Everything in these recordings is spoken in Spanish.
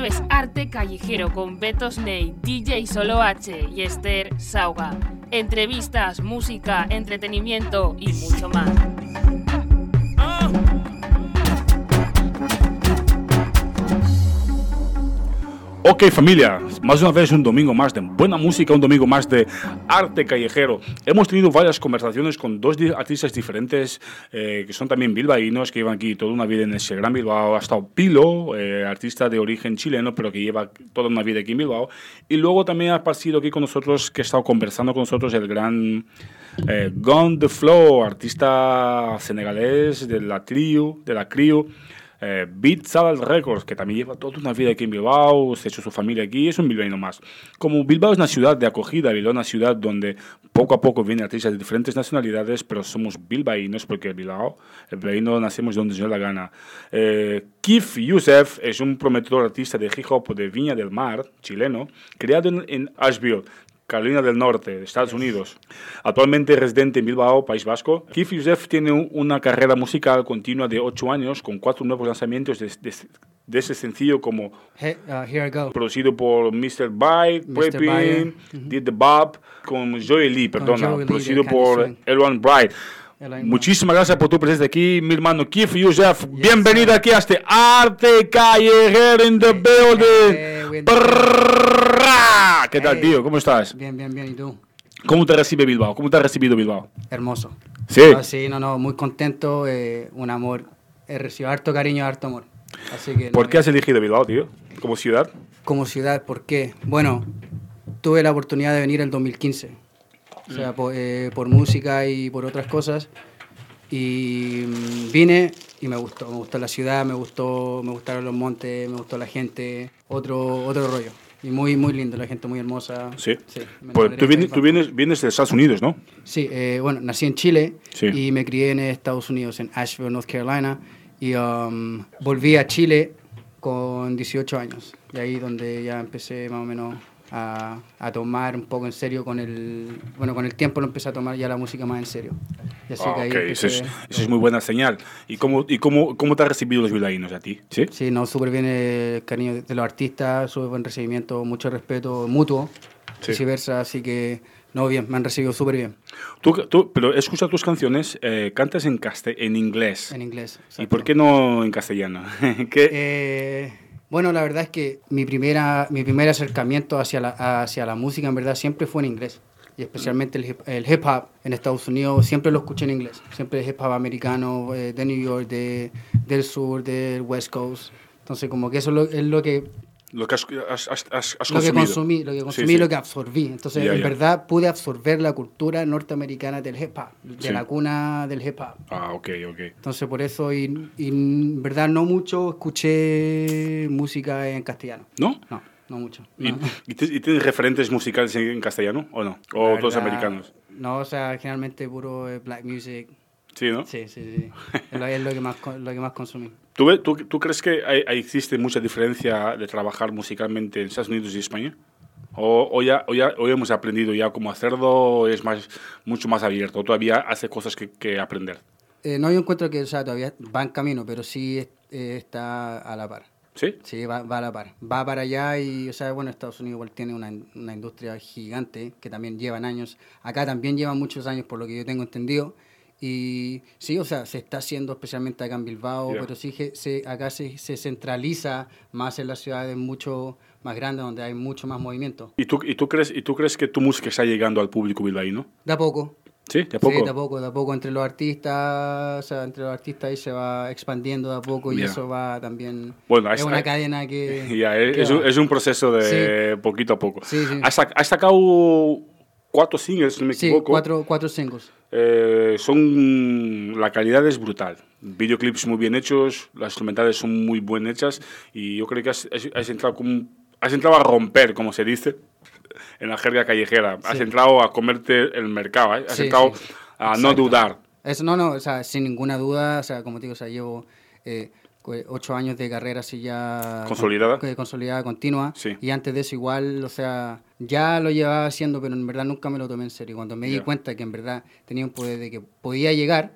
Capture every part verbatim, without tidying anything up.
es Arte Callejero con Beto Snake, D J Solo H y Esther Sauga. Entrevistas, música, entretenimiento y mucho más. Ok, familia, más una vez un domingo más de buena música, un domingo más de arte callejero. Hemos tenido varias conversaciones con dos artistas diferentes eh, que son también bilbaínos, que llevan aquí toda una vida en ese gran Bilbao. Ha estado Pilo, eh, artista de origen chileno, pero que lleva toda una vida aquí en Bilbao. Y luego también ha pasado aquí con nosotros, que ha estado conversando con nosotros, el gran eh, Gone the Flow, artista senegalés de la Trio, de la Crio. Eh, Beat Salad Records, que también lleva toda una vida aquí en Bilbao, se ha hecho su familia aquí, es un bilbaíno más. Como Bilbao es una ciudad de acogida, Bilbao es una ciudad donde poco a poco vienen artistas de diferentes nacionalidades, pero somos bilbaínos porque Bilbao, el bilbaíno nacemos donde se nos da la gana. Eh, Keith Youssef es un prometedor artista de hip hop de Viña del Mar, chileno, creado en, en Asheville, Carolina del Norte, Estados Unidos. Actualmente residente en Bilbao, País Vasco. Keith Youssef tiene un, una carrera musical continua de ocho años con cuatro nuevos lanzamientos de, de, de ese sencillo como hey, uh, Here I Go, producido por mister Bite, Prepping, uh-huh. Did the Bob, con Joey Lee, perdona, Joey producido Lee, por Elwan Bright. Muchísimas gracias por tu presencia aquí, mi hermano Keith Youssef. Yes, bienvenido sir. Aquí a este Arte Callejero in the building. Hey, ¿Qué tal, hey, tío? ¿Cómo estás? Bien, bien, bien. ¿Y tú? ¿Cómo te recibe Bilbao? ¿Cómo te ha recibido Bilbao? Hermoso. ¿Sí? Ah, sí, no, no, muy contento. Eh, un amor. He recibido harto cariño, harto amor. Así que, ¿Por no, qué has elegido Bilbao, tío? ¿Como ciudad? Como ciudad, ¿por qué? Bueno, tuve la oportunidad de venir en dos mil quince. O sea, por, eh, por música y por otras cosas. Y mmm, vine y me gustó. Me gustó la ciudad, me gustó, me gustaron los montes, me gustó la gente. Otro, otro rollo. Y muy, muy lindo, la gente muy hermosa. Sí. sí pues tú, vienes, tú vienes, vienes de Estados Unidos, ¿no? Sí, eh, bueno, nací en Chile sí. y me crié en Estados Unidos, en Asheville, North Carolina. Y um, volví a Chile con dieciocho años. Y ahí donde ya empecé más o menos a, a tomar un poco en serio con el... Bueno, con el tiempo lo empecé a tomar ya la música más en serio. Y así oh, que ahí okay. empecé, eso, es, eso es muy buena señal. ¿Y cómo, y cómo, cómo te han recibido los bilbaínos a ti? Sí, sí, no, súper bien el cariño de los artistas, súper buen recibimiento, mucho respeto mutuo, sí. viceversa, así que... No, bien, me han recibido súper bien. Tú, tú, pero escucha tus canciones, eh, cantas en, caste en inglés. En inglés, exacto. ¿Y por qué no en castellano? ¿Qué? Eh, bueno, la verdad es que mi, primera, mi primer acercamiento hacia la, hacia la música, en verdad, siempre fue en inglés. Y especialmente el hip, el hip hop en Estados Unidos, siempre lo escuché en inglés. Siempre el hip hop americano, eh, de New York, de, del sur, del West Coast. Entonces, como que eso es lo, es lo que... Lo que has, has, has, has lo consumido. Que consumí, lo que consumí, sí, sí. Lo que absorbí. Entonces, yeah, en yeah. verdad, pude absorber la cultura norteamericana del hip hop, de sí. la cuna del hip hop. Ah, ok, ok. Entonces, por eso, y, y en verdad, no mucho escuché música en castellano. ¿No? No, no mucho. ¿Y, no. ¿y tienes referentes musicales en castellano o no? ¿O la todos verdad, americanos? No, o sea, generalmente puro black music. Sí, ¿no? Sí, sí, sí. es, lo, es lo, que más, lo que más consumí. ¿Tú, tú, ¿Tú crees que hay, hay, existe mucha diferencia de trabajar musicalmente en Estados Unidos y España? ¿O, o, ya, o, ya, o hemos aprendido ya cómo hacerlo, es más, mucho más abierto? ¿O todavía hace cosas que, que aprender? Eh, no, yo encuentro que o sea, todavía va en camino, pero sí eh, está a la par. ¿Sí? Sí, va, va a la par. Va para allá y, o sea, bueno, Estados Unidos igual tiene una, una industria gigante que también llevan años. Acá también llevan muchos años, por lo que yo tengo entendido. Y sí, o sea, se está haciendo especialmente acá en Bilbao, yeah. pero sí que se, acá se, se centraliza más en las ciudades mucho más grandes, donde hay mucho más movimiento. ¿Y tú, y tú, crees, y tú crees que tu música está llegando al público bilbaíno? De a poco. ¿Sí? ¿De a poco? Sí, de a poco, de a poco. Entre los artistas, o sea, entre los artistas ahí se va expandiendo de a poco y yeah. eso va también... Bueno, es una cadena que... Yeah, es, que es, un, es un proceso de sí. poquito a poco. Sí, sí. Has, has sacado cuatro singles, si no me sí, equivoco. cuatro, cuatro singles. Eh, son la calidad es brutal, videoclips muy bien hechos, las instrumentales son muy bien hechas y yo creo que has, has, entrado, como, has entrado a romper, como se dice en la jerga callejera, sí. has entrado a comerte el mercado, ¿eh? has sí, entrado sí. a Exacto. no dudar. Eso no, no, o sea, sin ninguna duda, o sea, como te digo, o sea, llevo eh, ocho años de carrera así ya... ¿Consolidada? Con, consolidada, continua. Sí. Y antes de eso igual, o sea, ya lo llevaba haciendo, pero en verdad nunca me lo tomé en serio. Cuando me yeah. di cuenta que en verdad tenía un poder de que podía llegar, sí.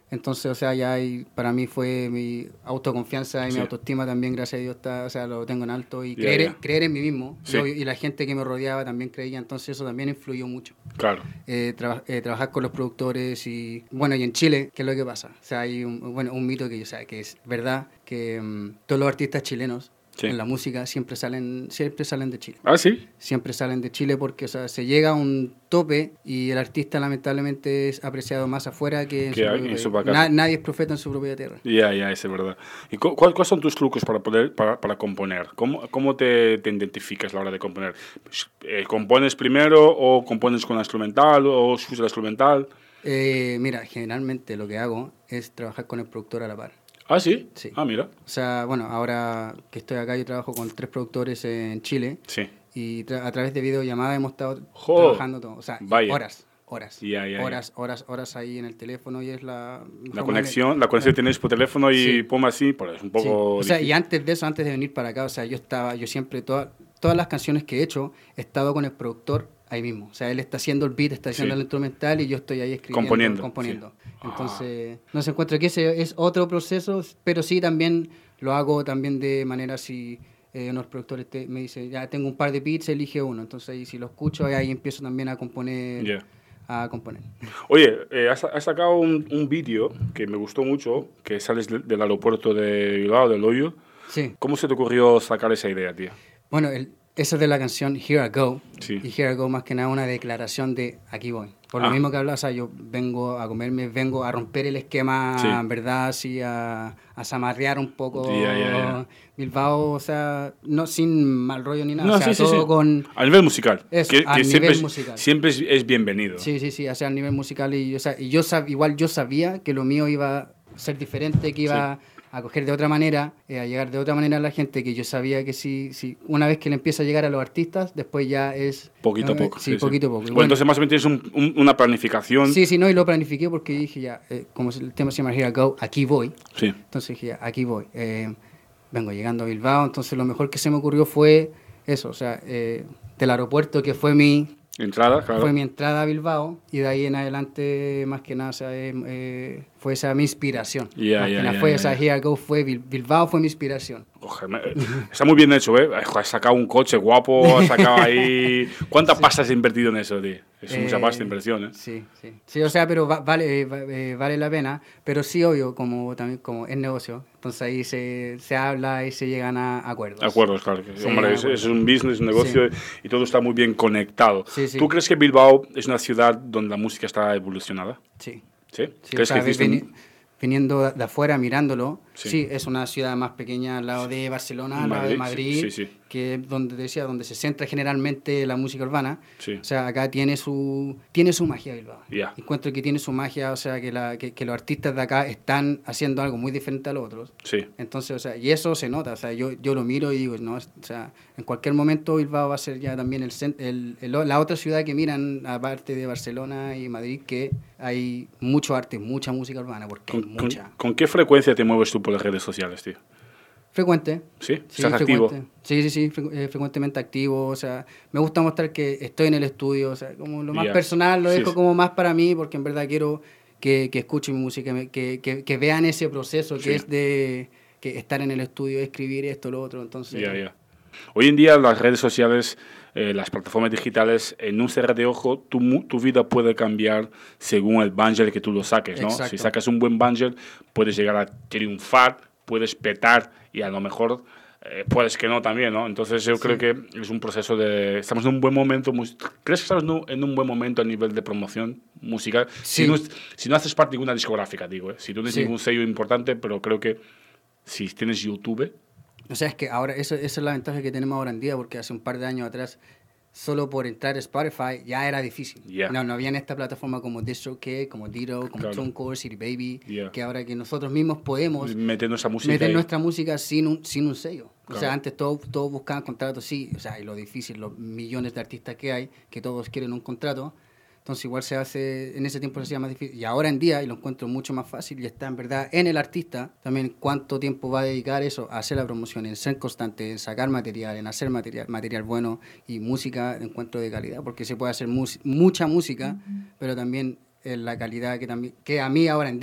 Entonces, o sea, ya hay, para mí fue mi autoconfianza y Sí. mi autoestima también, gracias a Dios, está, o sea, lo tengo en alto. Y Ya, creer, ya. creer en mí mismo. Sí. Yo- y la gente que me rodeaba también creía, entonces eso también influyó mucho. Claro. Eh, traba- eh, trabajar con los productores y, bueno, y en Chile, ¿qué es lo que pasa? O sea, hay un, bueno, un mito que, o sea, que es verdad, que mm, todos los artistas chilenos Sí. en la música siempre salen, siempre salen de Chile. Ah, sí. Siempre salen de Chile porque, o sea, se llega a un tope y el artista lamentablemente es apreciado más afuera que en Que su hay- propio en su país. casa. Na- nadie es profeta en su propia tierra. Ya, ya, eso es verdad. ¿Y cu- cuál- cuáles son tus trucos para poder para, para componer? ¿Cómo, cómo te, te identificas a la hora de componer? Pues, eh, ¿Compones primero o compones con la instrumental o usas la instrumental? Eh, mira, generalmente lo que hago es trabajar con el productor a la par. Ah, sí. Sí. Ah, mira. O sea, bueno, ahora que estoy acá yo trabajo con tres productores en Chile Sí. y tra- a través de videollamadas hemos estado Jo, trabajando todo. O sea, vaya. horas, horas, Ya, ya, ya. horas, horas, horas ahí en el teléfono y es la... La mejor conexión, la conexión que tienes por teléfono y Sí. pum así, pues es un Sí. poco O sea, difícil. y antes de eso, antes de venir para acá, o sea, yo estaba, yo siempre, toda- todas las canciones que he hecho, he estado con el productor ahí mismo. O sea, él está haciendo el beat, está haciendo Sí. el instrumental y yo estoy ahí escribiendo, Componiendo, componiendo. sí. Entonces, no se encuentra que ese es otro proceso, pero sí también lo hago también de manera así. Eh, unos productores te- me dicen, ya tengo un par de beats, elige uno. Entonces, ahí, si lo escucho, ahí empiezo también a componer. Ya. A componer. Oye, eh, has, has sacado un, un vídeo que me gustó mucho, que sales de- del aeropuerto de Bilbao, de Loyo. Sí. ¿Cómo se te ocurrió sacar esa idea, tío? Bueno, el, esa es de la canción Here I Go. Sí. Y Here I Go más que nada una declaración de aquí voy. Por Ah. lo mismo que hablas, o sea, yo vengo a comerme, vengo a romper el esquema, Sí. en verdad, así a, a zamarrear un poco Ya, ya, ya. Bilbao, o sea, no sin mal rollo ni nada, No, o sea, sí, sí, todo sí. con... A nivel musical. Eso, que, a que nivel siempre, es- musical. siempre es, es bienvenido. Sí, sí, sí, o sea, a nivel musical y, o sea, y yo sab- igual yo sabía que lo mío iba a ser diferente, que iba a coger de otra manera, eh, a llegar de otra manera a la gente, que yo sabía que sí, sí, una vez que le empieza a llegar a los artistas, después ya es... Poquito a eh, poco. Sí, poquito a poco. Y Bueno, bueno, entonces más o menos tienes un- un- una planificación. sí, sí, no, y lo planifiqué porque dije ya, eh, como el tema se llama Here I Go, aquí voy. Sí. Entonces dije, ya, aquí voy. Eh, vengo llegando a Bilbao, entonces lo mejor que se me ocurrió fue eso, o sea, eh, del aeropuerto que fue mi... Entrada, claro. Fue mi entrada a Bilbao y de ahí en adelante, más que nada, o sea, eh, eh, fue esa mi inspiración. Ya, más ya, que nada ya, fue ya, esa ya. Here I Go, fue Bil- Bilbao fue mi inspiración. Ojo, me- está muy bien hecho, ¿eh? Has sacado un coche guapo, has sacado ahí... ¿Cuánta pasta has invertido en eso, tío? Es mucha Eh, pasta de inversión, ¿eh? Sí, sí. Sí, o sea, pero va- vale, eh, va- eh, vale la pena, pero sí, obvio, como también como es negocio, entonces ahí se, se habla y se llegan a acuerdos. Acuerdos, claro. que, Sí, hombre, de es, acuerdo. es un business, un negocio y todo está muy bien conectado. Sí, sí. ¿Tú crees que Bilbao es una ciudad donde la música está evolucionada? Sí. ¿Sí? Sí, ¿Crees o sea, que existe vini- un- viniendo de afuera, mirándolo, Sí. sí. es una ciudad más pequeña al lado de Barcelona, al lado de Madrid, Madrid, sí, sí, sí. que es donde te decía, donde se centra generalmente la música urbana. Sí. O sea, acá tiene su tiene su magia Bilbao. Ya. Encuentro que tiene su magia, o sea, que, la, que, que los artistas de acá están haciendo algo muy diferente a los otros. Sí. Entonces, o sea, y eso se nota, o sea, yo, yo lo miro y digo, no, o sea, en cualquier momento Bilbao va a ser ya también el, cen- el, el- la otra ciudad que miran, aparte de Barcelona y Madrid, que hay mucho arte, mucha música urbana, porque hay ¿Con, con, mucha. con qué frecuencia te mueves tú por las redes sociales, tío? Frecuente. ¿Sí? Sí, ¿Estás activo? frecuente. Sí, sí, sí, frecu- eh, frecuentemente activo, o sea, me gusta mostrar que estoy en el estudio, o sea, como lo más Ya. personal lo Sí, dejo sí. como más para mí, porque en verdad quiero que, que escuchen mi música, me- que, que, que vean ese proceso que Sí. es de que estar en el estudio, escribir esto, lo otro, entonces... Ya, ya. Hoy en día las redes sociales, eh, las plataformas digitales, en un cerrar de ojo, tu, mu- tu vida puede cambiar según el banger que tú lo saques, ¿no? Exacto. Si sacas un buen banger, puedes llegar a triunfar, puedes petar y a lo mejor eh, puedes que no también, ¿no? Entonces yo Sí. creo que es un proceso de... Estamos en un buen momento. mus- ¿Crees que estamos en un, en un buen momento a nivel de promoción musical? Sí. Si, no, es- si no haces parte de ninguna discográfica, digo, ¿eh? Si tú no tienes Sí. ningún sello importante, pero creo que si tienes YouTube... O sea, es que ahora, eso, esa es la ventaja que tenemos ahora en día, porque hace un par de años atrás, solo por entrar a Spotify ya era difícil. Yeah. No, no había en esta plataforma como DistroKid, como Dito, como Claro. TuneCore, City Baby, Yeah. que ahora que nosotros mismos podemos Meter nuestra música meter ahí. nuestra música sin un, sin un sello. O Claro. sea, antes todos todos buscaban contratos, sí, o sea, y lo difícil, los millones de artistas que hay, que todos quieren un contrato. Entonces igual se hace, en ese tiempo se hacía más difícil. Y ahora en día, y lo encuentro mucho más fácil, y está en verdad en el artista, también cuánto tiempo va a dedicar eso, a hacer la promoción, en ser constante, en sacar material, en hacer material, material bueno y música de encuentro de calidad, porque se puede hacer mus- mucha música, pero también en la calidad que, también, que a mí ahora en día,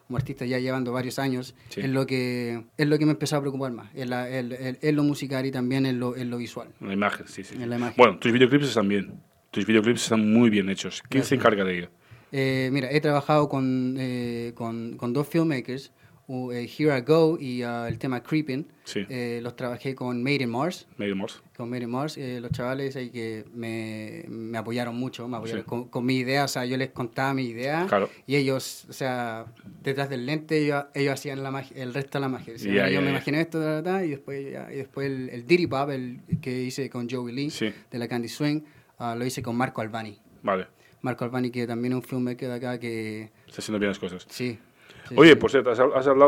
como artista ya llevando varios años, Sí. es lo que es lo que me empezó a preocupar más, es, la, el, el, es lo musical y también en lo, en lo visual. La imagen, sí, sí. En la imagen. Bueno, tus videoclips están bien. Tus videoclips están muy bien hechos. ¿Quién Gracias. se encarga de ello? Eh, mira, he trabajado con, eh, con, con dos filmmakers, uh, eh, Here I Go y uh, el tema Creeping. Sí. Eh, los trabajé con Made in Mars. Made in Mars. Con Made in Mars, eh, los chavales ahí que me, me apoyaron mucho, me apoyaron Sí. con, con mi idea, o sea, yo les contaba mi idea Claro. y ellos, o sea, detrás del lente ellos, ellos hacían la magia, el resto de la magia. Decían, Ya, "Mira, yo ya, me ya. imaginé esto, ta, ta, ta", y después, ya- y después el, el Diddy Pop, el que hice con Joey Lee, Sí. de la Candy Swing, uh, lo hice con Marco Albani. Vale. Marco Albani, que también es un filmmaker de acá que, Está haciendo bien las cosas. sí. sí, Oye, sí. por cierto, has, has hablado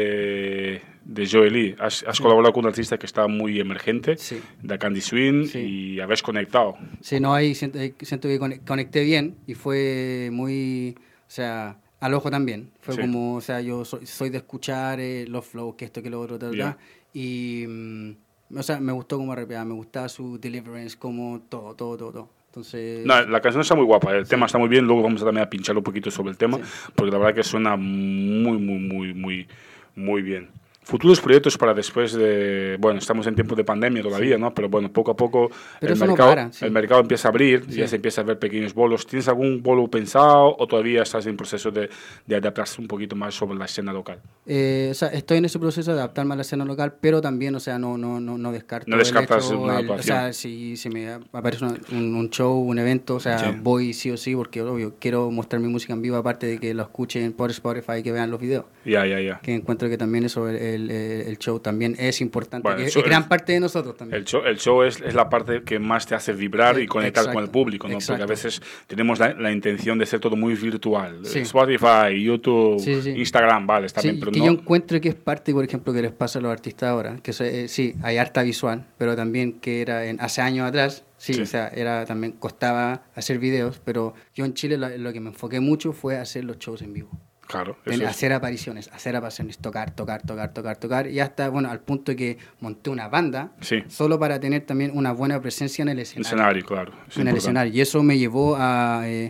de, de Joey Lee. Has, has colaborado con un artista que está muy emergente, Sí. de Candy Swing, Sí. y habéis conectado. Sí, no, ahí siento, ahí siento que conec- conecté bien y fue muy, o sea, al ojo también. Fue Sí. como, o sea, yo soy, soy de escuchar eh, los flows, que esto, que lo otro, tal, Ya. tal, y, mm, o sea, me gustó como rapeaba, me gustaba su deliverance, como todo, todo, todo, todo. Entonces, No, la canción está muy guapa, el tema está muy bien, luego vamos a también a pinchar un poquito sobre el tema, Sí. porque la verdad que suena muy, muy, muy, muy, muy bien. Futuros proyectos para después de... Bueno, estamos en tiempos de pandemia todavía, ¿no? Pero bueno, poco a poco Pero el eso no mercado, para, sí. el mercado empieza a abrir, y Sí. ya se empieza a ver pequeños bolos. ¿Tienes algún bolo pensado o todavía estás en proceso de, de adaptarse un poquito más sobre la escena local? Eh, o sea, estoy en ese proceso de adaptarme a la escena local, pero también, o sea, no, no, no, no descarto. No descartas el hecho, una el- O actuación. sea, si, si me aparece una- un, un show, un evento, o sea, Sí. voy sí o sí, porque obvio, quiero mostrar mi música en vivo, aparte de que lo escuchen por Spotify y que vean los videos. Ya, ya, ya. Que encuentro que también eso, el, el, el show también es importante, Bueno, que el es show- gran el- parte de nosotros también. El show, el show es, es la parte que más te hace vibrar y Eh, conectar exacto, con el público, ¿no? Porque a exacto. veces tenemos la, la intención de hacer todo muy virtual. Sí. Spotify, YouTube, Sí, sí. Instagram, vale, está Sí, bien, pero que no... yo encuentro que es parte, por ejemplo, que les pasa a los artistas ahora, que se- eh, sí, hay harta visual, pero también que era en, hace años atrás, sí, Sí. o sea, era también costaba hacer videos, pero yo en Chile lo, lo que me enfoqué mucho fue hacer los shows en vivo. Claro, En eso es- hacer apariciones, hacer apariciones, tocar, tocar, tocar, tocar, tocar, y hasta, bueno, al punto que monté una banda, Sí. solo para tener también una buena presencia en el escenario. escenario, claro. es en el importante. escenario. Y eso me llevó a, eh,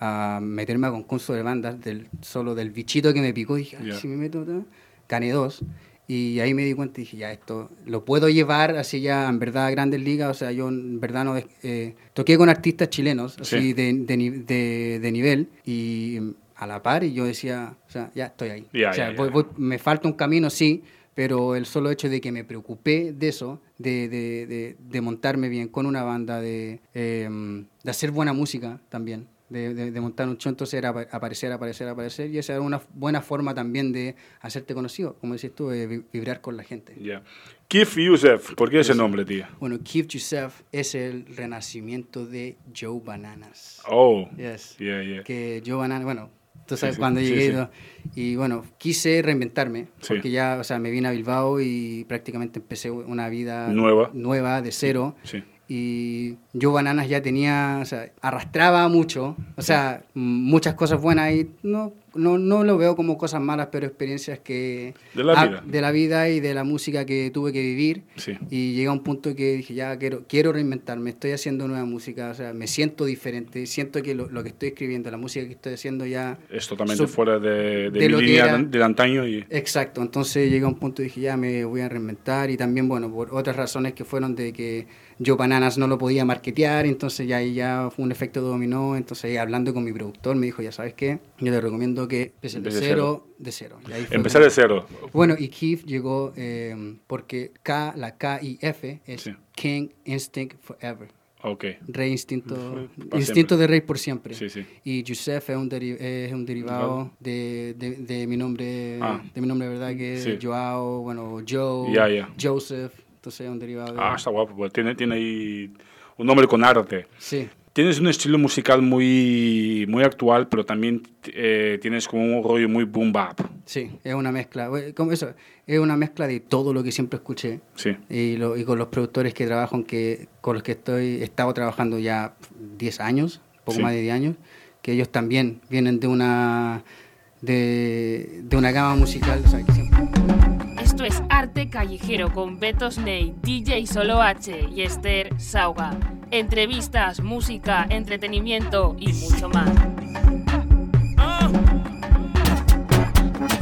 a meterme a concurso de bandas, del, solo del bichito que me picó. Dije, "Ay, Ya. si me meto, ta". Gané dos. Y ahí me di cuenta y dije, ya, esto lo puedo llevar así ya en verdad a grandes ligas. O sea, yo en verdad no... eh, toqué con artistas chilenos, así Sí. de, de, ni- de, de nivel, y mm, a la par, y yo decía, o sea, ya estoy ahí. Ya, o sea, ya, ya. voy- voy- me falta un camino, sí, pero el solo hecho de que me preocupé de eso, de, de, de, de montarme bien con una banda, de, eh, de hacer buena música también, de, de, de montar un show, entonces era apa- aparecer, aparecer, aparecer, y esa era una buena forma también de hacerte conocido, como decís tú, de vi- vibrar con la gente. Ya. Keith Youssef, ¿por qué ese nombre, tío? Bueno, Keith Youssef es el renacimiento de Joe Bananas. Oh, Yes. yeah, yeah. Que Joe Bananas, bueno, tú sabes sí, cuando sí, llegué sí. y todo. Y bueno, quise reinventarme, Sí. porque ya, o sea, me vine a Bilbao y prácticamente empecé una vida Nueva. nueva de cero. Sí. Y yo Bananas ya tenía, o sea, arrastraba mucho, o sea, m- muchas cosas buenas y no, no, no lo veo como cosas malas, pero experiencias que... De la ah, vida. de la vida y de la música que tuve que vivir. Sí. Y llegué a un punto que dije, ya quiero, quiero reinventarme, estoy haciendo nueva música, o sea, me siento diferente, siento que lo, lo que estoy escribiendo, la música que estoy haciendo ya... Es totalmente Sub- fuera de, de, de mi lo que línea era. de, del antaño y... Exacto, entonces llegué a un punto y dije, ya me voy a reinventar y también, bueno, por otras razones que fueron de que yo Bananas no lo podía marketear, entonces ya ahí ya fue un efecto dominó, entonces ahí hablando con mi productor me dijo, ya sabes qué, yo te recomiendo que empieces de Empieces de cero, de cero. Y ahí fue Empezar como- de cero. Bueno, y Keith llegó eh, porque K, la K y F es Sí. King Instinct Forever. Ok. Rey instinto, Para instinto siempre. de rey por siempre. Sí, sí. Y Youssef es un, deri- es un derivado de, de, de mi nombre, Ah. de mi nombre, ¿verdad? Que es Sí. Joao, bueno, Joe, Ya, ya. Joseph, entonces es un derivado de... Ah, está guapo. Pues tiene, tiene ahí un nombre con arte. Sí, Tienes un estilo musical muy, muy actual, pero también eh, tienes como un rollo muy boom bap. sí, es una mezcla, eh, como eso, es una mezcla de todo lo que siempre escuché. Sí. Y, lo, y con los productores que trabajo, en que, con los que estoy, he estado trabajando ya diez años, poco Sí. más de diez años, que ellos también vienen de una, de, de una gama musical, o sea, que siempre... Esto es Arte Callejero con Beto Snake, D J Solo H y Esther Sauga. Entrevistas, música, entretenimiento y mucho más.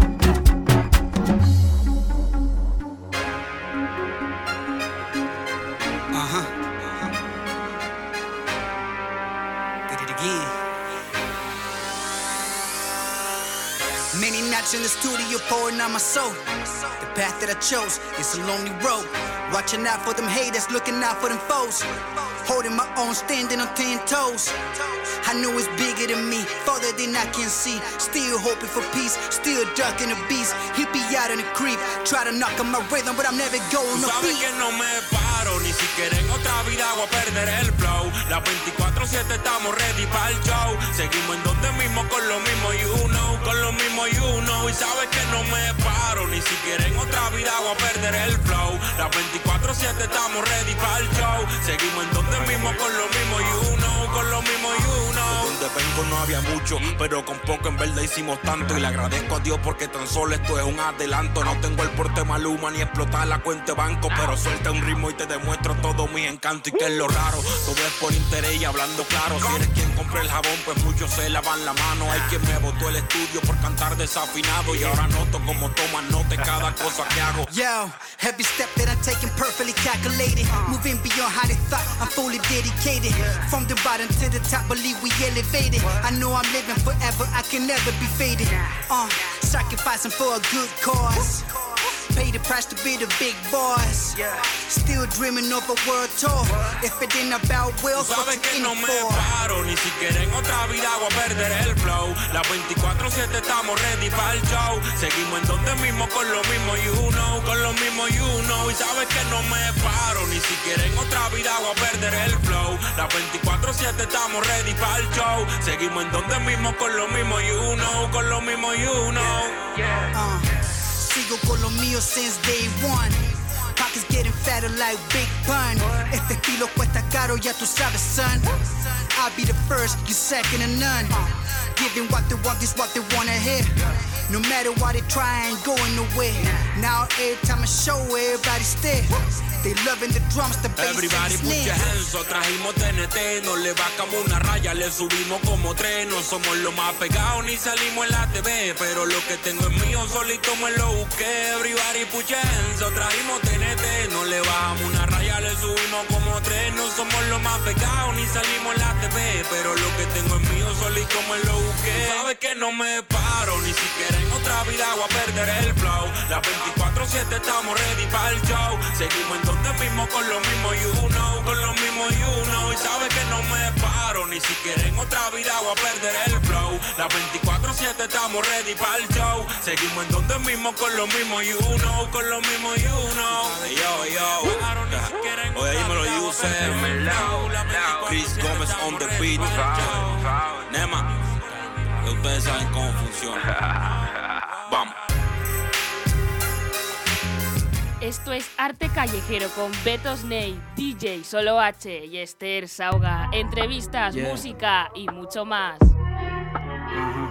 nights in the studio pouring out my soul. The path that I chose is a lonely road. Watching out for them haters, looking out for them foes. Holding my own, standing on ten toes. I know it's bigger than me, farther than I can see. Still hoping for peace, still ducking the beast. He be out in the creep, try to knock on my rhythm, but I'm never going to beat. Sabes que no me paro, ni siquiera en otra vida voy a perder el flow. Las veinticuatro siete estamos ready para el show. Seguimos en donde mismo con lo mismo, you know, con lo mismo, you know. Y sabes que no me paro, ni siquiera en otra vida voy a perder el flow. Las veinticuatro siete estamos ready para el show. Seguimos en donde mismo con lo mismo, you know, con lo mismo, you know. De donde vengo no había mucho, pero con poco en verdad hicimos tanto. Y le agradezco a Dios porque tan solo esto es un adelanto. No tengo el porte Maluma ni explotar la cuenta de banco, pero suelta un ritmo y te demuestro todo mi encanto. Y que es lo raro, todo es por interés y hablando claro. Si eres quien compra el jabón, pues muchos se lavan la mano. Hay quien me botó el estudio por cantar desafinado. Y ahora noto como toman nota cada cosa que hago. Yo, every step that I'm taking perfectly calculated. Moving beyond how they thought, I'm fully dedicated. From the bottom to the top, believe we elevated. I know I'm living forever, I can never be faded. Uh, sacrificing for a good cause. Pay the price to be the big boss. Still dreaming of a world tour. If it ain't about wills, what Sabes you que in no it me for? paro, ni siquiera en otra vida voy a perder el flow. Las veinticuatro siete estamos ready para el show. Seguimos en donde mismo con lo mismo, you know, con lo mismo, you know. Y sabes que no me paro, ni siquiera en otra vida voy a perder el flow. Las veinticuatro siete estamos ready para el show. Seguimos en donde mismo con lo mismo, you know, con lo mismo, you know. Uh, sigo con lo mío since day one. Pockets getting fatter like Big Pun. Este estilo cuesta caro, ya tú sabes, son. I'll be the first, you second to none. Giving what they want is what they wanna hear. No matter what they try, ain't going nowhere. Now every time I show, everybody stare. They loving the drums, the bass and the Everybody put your snare. hands up, trajimos T N T, no le bajamos una raya, le subimos como tres. No somos los más pegados ni salimos en la T V, pero lo que tengo es mío, solito me lo busqué. Everybody put your hands up, trajimos T N T, no le bajamos una raya, le subimos como tres. No somos los más pegados ni salimos en la T V, pero lo que tengo es mío, solito me lo busqué. Sabes que no me paro, ni siquiera en otra vida voy a perder el flow. Las veinticuatro siete estamos ready para el show. Seguimos en donde mismo con lo mismo, you know, con lo mismo, you know. Y sabes que no me paro, ni siquiera en otra vida voy a perder el flow. Las veinticuatro siete estamos ready para el show. Seguimos en donde mismo con lo mismo, you know, con lo mismo, you know. Yo, yo, oye, dímelo, Yusef, Chris Gómez on the beat. Nema, que ustedes saben cómo funciona. Vamos. Esto es Arte Callejero con Beto Snake, D J Solo H y Esther Sauga. Entrevistas, Yeah. música y mucho más. Uh-huh.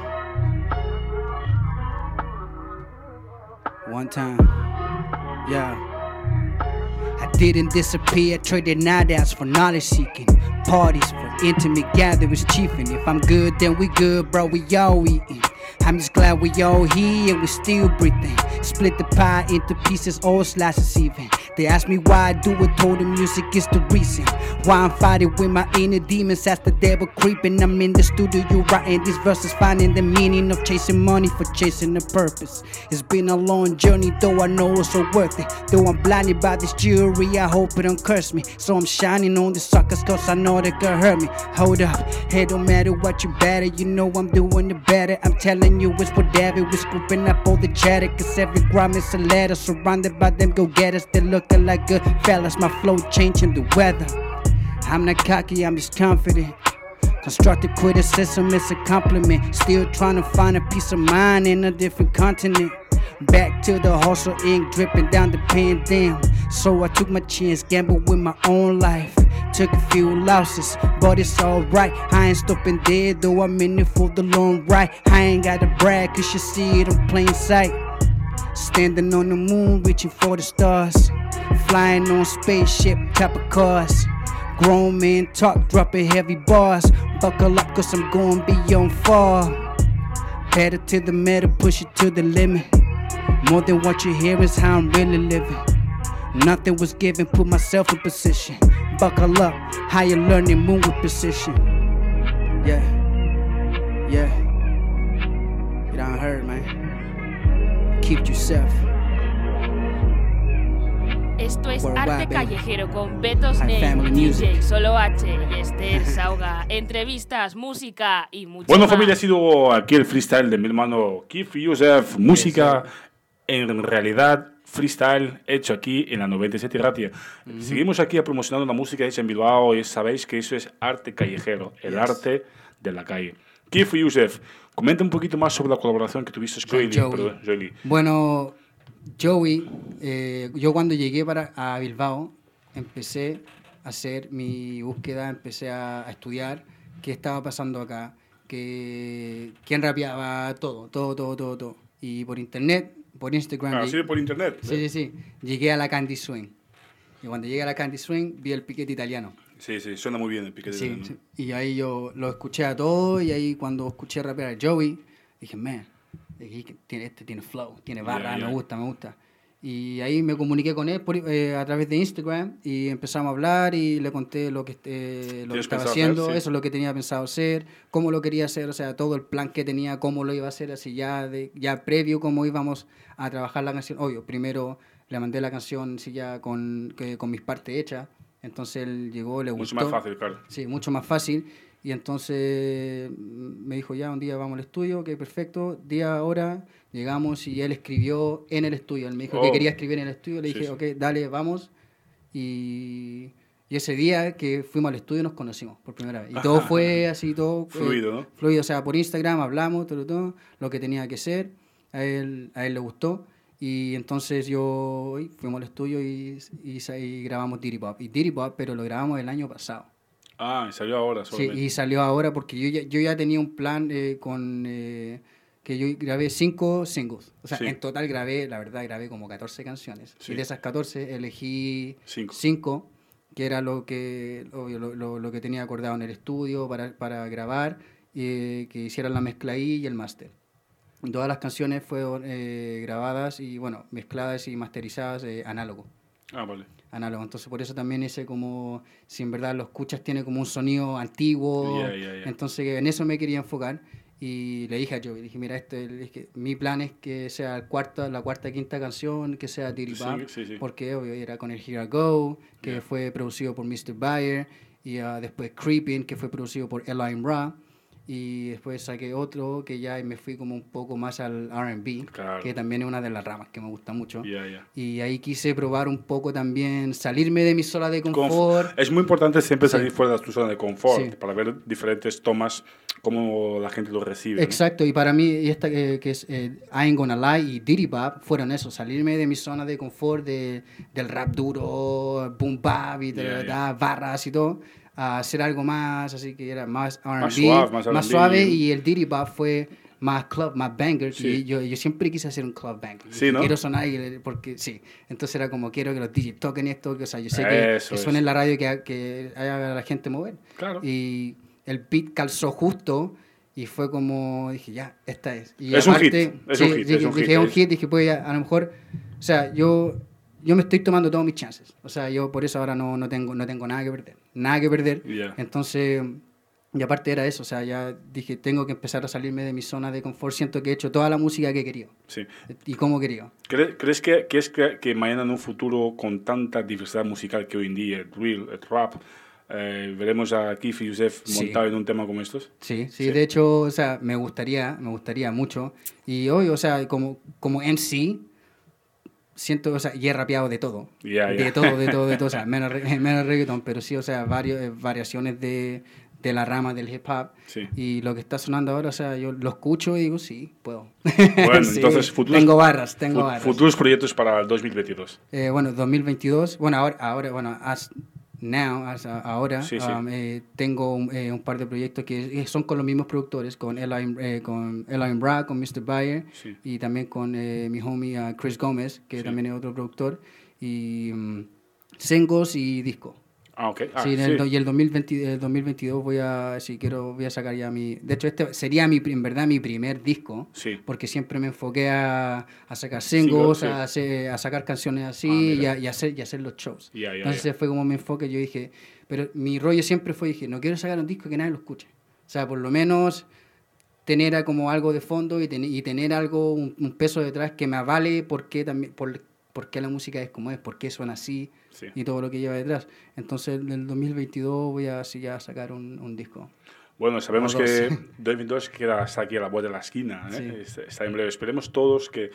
One time, yeah. I didn't disappear, traded night outs for knowledge seeking. Parties for intimate gatherings, chiefing. If I'm good, then we good, bro, we all eating. I'm just glad we all here and we still breathing. Split the pie into pieces, all slices even. They ask me why I do it, told them music is the reason. Why I'm fighting with my inner demons as the devil creeping. I'm in the studio writing these verses, finding the meaning of chasing money for chasing a purpose. It's been a long journey, though I know it's so worth it. Though I'm blinded by this jewelry, I hope it don't curse me. So I'm shining on the suckers cause I know they could hurt me. Hold up, it don't matter what you better, you know I'm doing it better. I'm telling you it's whatever, we're scooping up all the chatter. Cause every rhyme is a letter, surrounded by them go-getters. They're looking like good fellas, my flow changing the weather. I'm not cocky, I'm just confident. Constructive criticism is a compliment. Still trying to find a peace of mind in a different continent. Back to the hustle, ink dripping down the pen, damn. So I took my chance, gambled with my own life. Took a few losses, but it's alright. I ain't stopping dead, though I'm in it for the long ride. I ain't gotta brag, cause you see it in plain sight. Standing on the moon, reaching for the stars. Flying on spaceship, type of cars. Grown men talk, dropping heavy bars. Buckle up, cause I'm going beyond far. Pedal to the metal, push it to the limit. More than what you hear is how I'm really living. Nothing was given, put myself in position. Buckle up, higher learning, move with precision. Yeah, yeah. You done heard, man. keep yourself. Esto es Worldwide, Arte baby. Callejero con Beto Snake, Family D music. J Solo H y Esther Sauga. Entrevistas, música y mucho Bueno, más. familia, ha sido aquí el freestyle de mi hermano Keith Youssef. Música, en realidad, freestyle hecho aquí en la noventa y siete Ratia. Uh-huh. Seguimos aquí promocionando la música hecha en Bilbao y sabéis que eso es arte callejero, el yes. arte de la calle. Keith Youssef, comenta un poquito más sobre la colaboración que tuviste con Joey. Perdón, Joey. Bueno, Joey, eh, yo cuando llegué para, a Bilbao, empecé a hacer mi búsqueda, empecé a, a estudiar qué estaba pasando acá, que, quién rapeaba, todo, todo, todo, todo, todo. Y por internet, por Instagram. Ah, sí, por internet. Sí, sí, sí. Llegué a la Candy Swing. Y cuando llegué a la Candy Swing, vi el piquete italiano. Sí, sí, suena muy bien el piquete sí, italiano. Sí. Y ahí yo lo escuché a todo, y ahí cuando escuché rapear a Joey, dije, man, este tiene flow, tiene barra, yeah, yeah. me gusta, me gusta. Y ahí me comuniqué con él por, eh, a través de Instagram y empezamos a hablar y le conté lo que, eh, lo que estaba haciendo, hacer, sí. eso es lo que tenía pensado hacer, cómo lo quería hacer, o sea, todo el plan que tenía, cómo lo iba a hacer, así ya, de, ya previo cómo íbamos a trabajar la canción. Obvio, primero le mandé la canción sí, ya con, que, con mis partes hechas, entonces él llegó, le gustó. Mucho más fácil, claro. Sí, mucho más fácil. Y entonces me dijo, ya, un día vamos al estudio, ok, perfecto, día, hora, llegamos y él escribió en el estudio. Él me dijo oh. que quería escribir en el estudio, le dije, sí, sí. ok, dale, vamos. Y, y ese día que fuimos al estudio nos conocimos por primera vez. Y todo fue así, todo... Fluido, eh, ¿no? Fluido, o sea, por Instagram hablamos, todo, todo, lo que tenía que ser, a él, a él le gustó. Y entonces yo fuimos al estudio y, y, y grabamos Diddy Bop. Y Diddy Bop, pero lo grabamos el año pasado. Ah, y salió ahora solamente. Sí, y salió ahora porque yo ya, yo ya tenía un plan eh, con... Eh, que yo grabé cinco singles. O sea, sí. en total grabé, la verdad, grabé como catorce canciones. Sí. Y de esas catorce elegí cinco, que era lo que, obvio, lo, lo, lo que tenía acordado en el estudio para, para grabar, eh, que hicieran la mezcla ahí y el máster. Todas las canciones fueron eh, grabadas y, bueno, mezcladas y masterizadas eh, análogo. Ah, vale. Análogo. Entonces, por eso también ese como, si en verdad lo escuchas, tiene como un sonido antiguo. Yeah, yeah, yeah. Entonces, en eso me quería enfocar. Y le dije a Joey, dije, mira, esto, es que mi plan es que sea el cuarto, la cuarta, quinta canción, que sea Diddy Bop, sí, sí. porque obvio era con el Here I Go, que yeah. fue producido por mister Bayer, y uh, después Creeping, que fue producido por Eli Ra, y después saqué otro que ya me fui como un poco más al R and B, claro. que también es una de las ramas que me gusta mucho. Yeah, yeah. Y ahí quise probar un poco también, salirme de mi zona de confort. Conf- es muy importante siempre salir sí. fuera de tu zona de confort, sí. para ver diferentes tomas, cómo la gente lo recibe. Exacto, ¿no? Y para mí, y esta eh, que es eh, I Ain't Gonna Lie y Diddy Bop fueron eso, salirme de mi zona de confort, de, del rap duro, boom bap y yeah, de, yeah. barras y todo, a hacer algo más, así que era más R and B, más suave, más, más suave y el Diddy Bop fue más club, más banger, sí. y yo, yo siempre quise hacer un club banger, sí, ¿no? quiero sonar, porque sí, entonces era como quiero que los D Js toquen esto, que, o sea, yo sé que, que suene en la radio, que, que haya a la gente mover, claro. y el beat calzó justo, y fue como, dije, ya, esta es. Y es aparte, un hit, es sí, un hit. Dije, es un dije, hit, un es... hit, dije, pues ya, a lo mejor, o sea, yo... Yo me estoy tomando todos mis chances. O sea, yo por eso ahora no, no, tengo, no tengo nada que perder. Nada que perder. Yeah. Entonces, y aparte era eso. O sea, ya dije, tengo que empezar a salirme de mi zona de confort. Siento que he hecho toda la música que he querido. Sí. Y como quería. ¿Crees, ¿crees que, que es que, que mañana en un futuro, con tanta diversidad musical que hoy en día, el drill, el rap, eh, veremos a Keith Youssef montado sí. en un tema como estos? Sí, sí, sí. De hecho, o sea, me gustaría, me gustaría mucho. Y hoy, o sea, como, como M C... siento, o sea, y he rapeado de todo, yeah, yeah. de todo, de todo, de todo, o sea, menos, menos reggaeton, pero sí, o sea, varios, eh, variaciones de, de la rama del hip hop, sí. y lo que está sonando ahora, o sea, yo lo escucho y digo, sí, puedo. Bueno, sí, entonces, futuros, tengo barras, tengo fu- barras. Futuros proyectos para el dos mil veintidós. Eh, bueno, dos mil veintidós, bueno, ahora, ahora bueno, as now, as, ahora, sí, sí. Um, eh, tengo un, eh, un par de proyectos que son con los mismos productores, con Eli, eh, con Eli Bra, con mister Bayer, sí. y también con eh, mi homie uh, Chris Gómez, que sí. también es otro productor, y um, singles y disco. Ah, ok. Ah, sí, sí. El, y el dos mil veinte, el dos mil veintidós voy a, si quiero, voy a sacar ya mi... De hecho, este sería mi, en verdad mi primer disco, sí. porque siempre me enfoqué a, a sacar singles, sí, sí. a, hacer, a sacar canciones así ah, y, a, y, hacer, y hacer los shows. Yeah, yeah, Entonces yeah. fue como mi enfoque, yo dije... Pero mi rollo siempre fue, dije, no quiero sacar un disco que nadie lo escuche. O sea, por lo menos tener a como algo de fondo y, ten, y tener algo, un, un peso detrás que me avale por qué, también, por, por qué la música es como es, por qué suena así sí. y todo lo que lleva detrás. Entonces, en el dos mil veintidós voy a, así, ya a sacar un, un disco. Bueno, sabemos que dos mil veintidós queda hasta aquí a la vuelta de la esquina. ¿eh? Sí. Está en breve. Esperemos todos que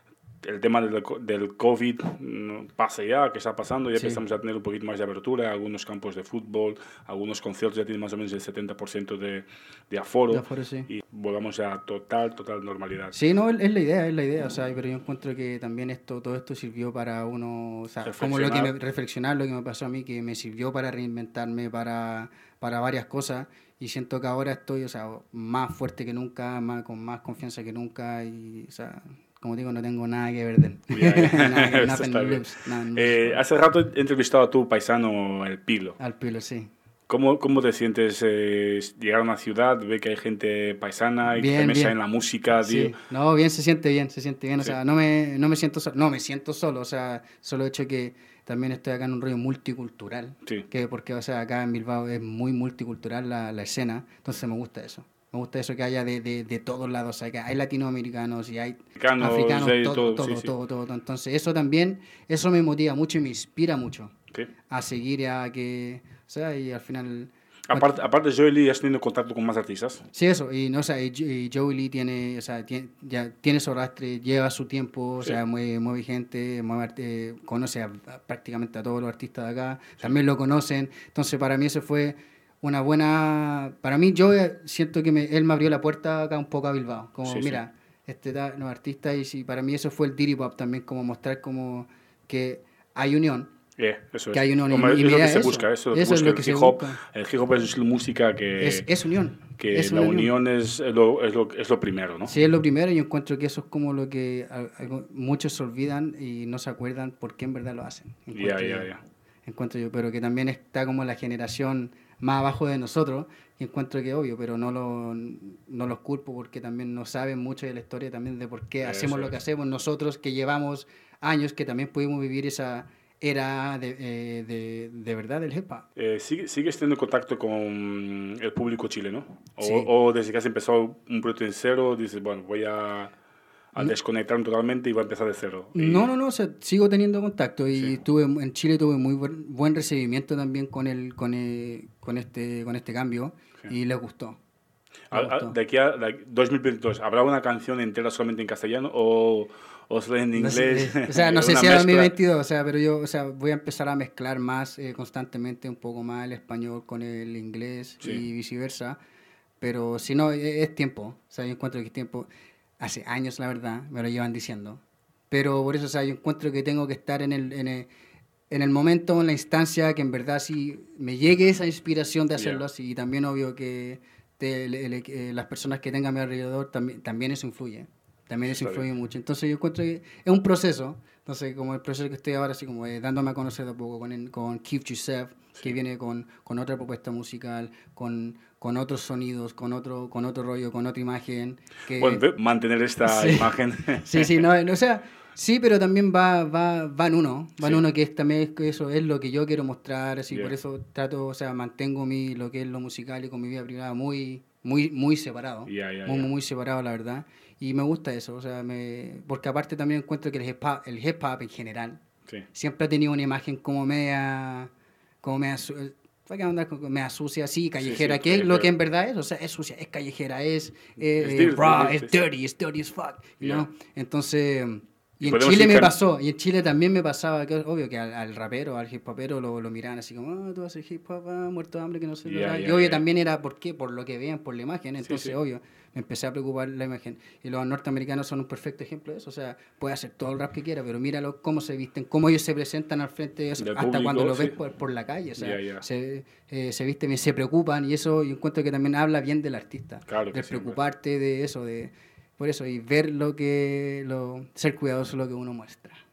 el tema del, del COVID pase ya, que está pasando, ya sí. empezamos a tener un poquito más de apertura, algunos campos de fútbol, algunos conciertos ya tienen más o menos el setenta por ciento de, de aforo, de aforo sí. y volvamos a total, total normalidad. Sí, no, es la idea, es la idea, o sea, pero yo encuentro que también esto, todo esto sirvió para uno, o sea, como lo que me, reflexionar lo que me pasó a mí, que me sirvió para reinventarme, para, para varias cosas, y siento que ahora estoy, o sea, más fuerte que nunca, más, con más confianza que nunca, y, o sea... Como digo, no tengo nada que perder. Yeah, yeah. nada, nada lose, nada eh, hace rato he entrevistado a tu paisano, El Pilo. Al Pilo, sí. ¿Cómo, cómo te sientes eh, llegar a una ciudad, ver que hay gente paisana y bien, que también bien. sabe en la música? Sí. Tío? No, bien, se siente bien, se siente bien. Sí. O sea, no me, no me siento solo, no me siento solo. O sea, solo el hecho que también estoy acá en un rollo multicultural. Sí. Que porque, o sea, acá en Bilbao es muy multicultural la, la escena. Entonces me gusta eso. Me gusta eso que haya de, de, de todos lados, o sea, que hay latinoamericanos y hay africanos, africanos, sí, todo, todo, todo, sí, sí. todo, todo, todo. Entonces eso también, eso me motiva mucho y me inspira mucho ¿Qué? a seguir, a que, o sea, y al final... Aparte, aparte de Joey Lee, ¿has tenido contacto con más artistas? Sí, eso, y no, o sea, y, y Joey Lee tiene, o sea, tiene, ya tiene su rastre, lleva su tiempo, sí. o sea, mueve, mueve gente, mueve, eh, conoce a, a, prácticamente a todos los artistas de acá, sí. también lo conocen, entonces para mí eso fue... una buena... Para mí, yo siento que me, él me abrió la puerta acá un poco a Bilbao. Como, sí, mira, sí. este da, no, artista, y sí, para mí eso fue el Diddy Pop también, como mostrar como que hay unión. Yeah, eso que es. hay unión. Como y, es y lo que eso, se busca. Eso, eso busca es lo el que hip se hop. busca. El hip hop es música que... Es, es unión. Que es la unión, unión es lo, es, lo, es lo primero, ¿no? Sí, es lo primero, y yo encuentro que eso es como lo que algo, muchos se olvidan y no se acuerdan por qué en verdad lo hacen. Ya, ya, ya. Encuentro yo, pero que también está como la generación más abajo de nosotros, y encuentro que es obvio, pero no, lo, no los culpo porque también no saben mucho de la historia también de por qué hacemos lo que hacemos nosotros, que llevamos años, que también pudimos vivir esa era de, eh, de, de verdad del hip hop. Eh, ¿sigue, ¿Sigues teniendo contacto con el público chileno? O, sí. o desde que has empezado un proyecto en cero, dices, bueno, voy a... a desconectarme totalmente y va a empezar de cero. Y... No, no, no, o sea, sigo teniendo contacto y sí. tuve en Chile tuve muy buen, buen recibimiento también con el con el, con este con este cambio sí. y les gustó. A, a, de aquí a de dos mil veintidós, ¿habrá una canción entera solamente en castellano o, o solo en inglés? No sé, o sea, no sé si a dos mil veintidós, o sea, pero yo, o sea, voy a empezar a mezclar más eh, constantemente un poco más el español con el inglés sí. y viceversa, pero si no, es, es tiempo, o sea, yo encuentro que es tiempo. Hace años, la verdad, me lo llevan diciendo. Pero por eso, o sea, yo encuentro que tengo que estar en el, en el, en el momento, en la instancia, que en verdad sí me llegue esa inspiración de hacerlo yeah. así. Y también obvio que te, le, le, eh, las personas que tengan a mi alrededor, también, también eso influye. También eso influye bien. mucho. Entonces yo encuentro que es un proceso. Entonces, como el proceso que estoy ahora, así como eh, dándome a conocer de a poco con, el, con Keith Joseph, sí. que viene con, con otra propuesta musical, con... con otros sonidos, con otro con otro rollo, con otra imagen. Que... Bueno, mantener esta sí. imagen. Sí, sí, no, o sea, sí, pero también va va va en uno, va en sí. uno que es también eso es lo que yo quiero mostrar, así yeah. por eso trato, o sea, mantengo mi lo que es lo musical y con mi vida privada muy muy muy separado, yeah, yeah, muy, yeah. muy separado, la verdad, y me gusta eso, o sea, me porque aparte también encuentro que el hip hop, el hip hop en general sí. siempre ha tenido una imagen como media como media ¿para qué andar con media sucia así, callejera? Sí, sí, que callejera. es lo que en verdad es, o sea, es sucia, es callejera, es, eh, es dirty, raw, es, es dirty, es dirty as fuck, you yeah. know? Entonces, y, y en Chile me can... pasó, y en Chile también me pasaba, que obvio que al, al rapero, al hip hopero lo, lo miraban así como, oh, tú haces hip hop, ah, muerto de hambre, que no sé, yeah, y yeah, obvio yeah. también era, ¿por qué? Por lo que vean, por la imagen, entonces sí, sí. obvio, me empecé a preocupar la imagen, y los norteamericanos son un perfecto ejemplo de eso, o sea, puede hacer todo el rap que quiera, pero míralo cómo se visten, cómo ellos se presentan al frente de eso, Del hasta público, cuando lo sí. ves por, por la calle, o sea, yeah, yeah. se, eh, se visten bien, se preocupan, y eso yo encuentro que también habla bien del artista, claro de sí, preocuparte de eso, de por eso, y ver lo que, lo, ser cuidadoso de lo que uno muestra.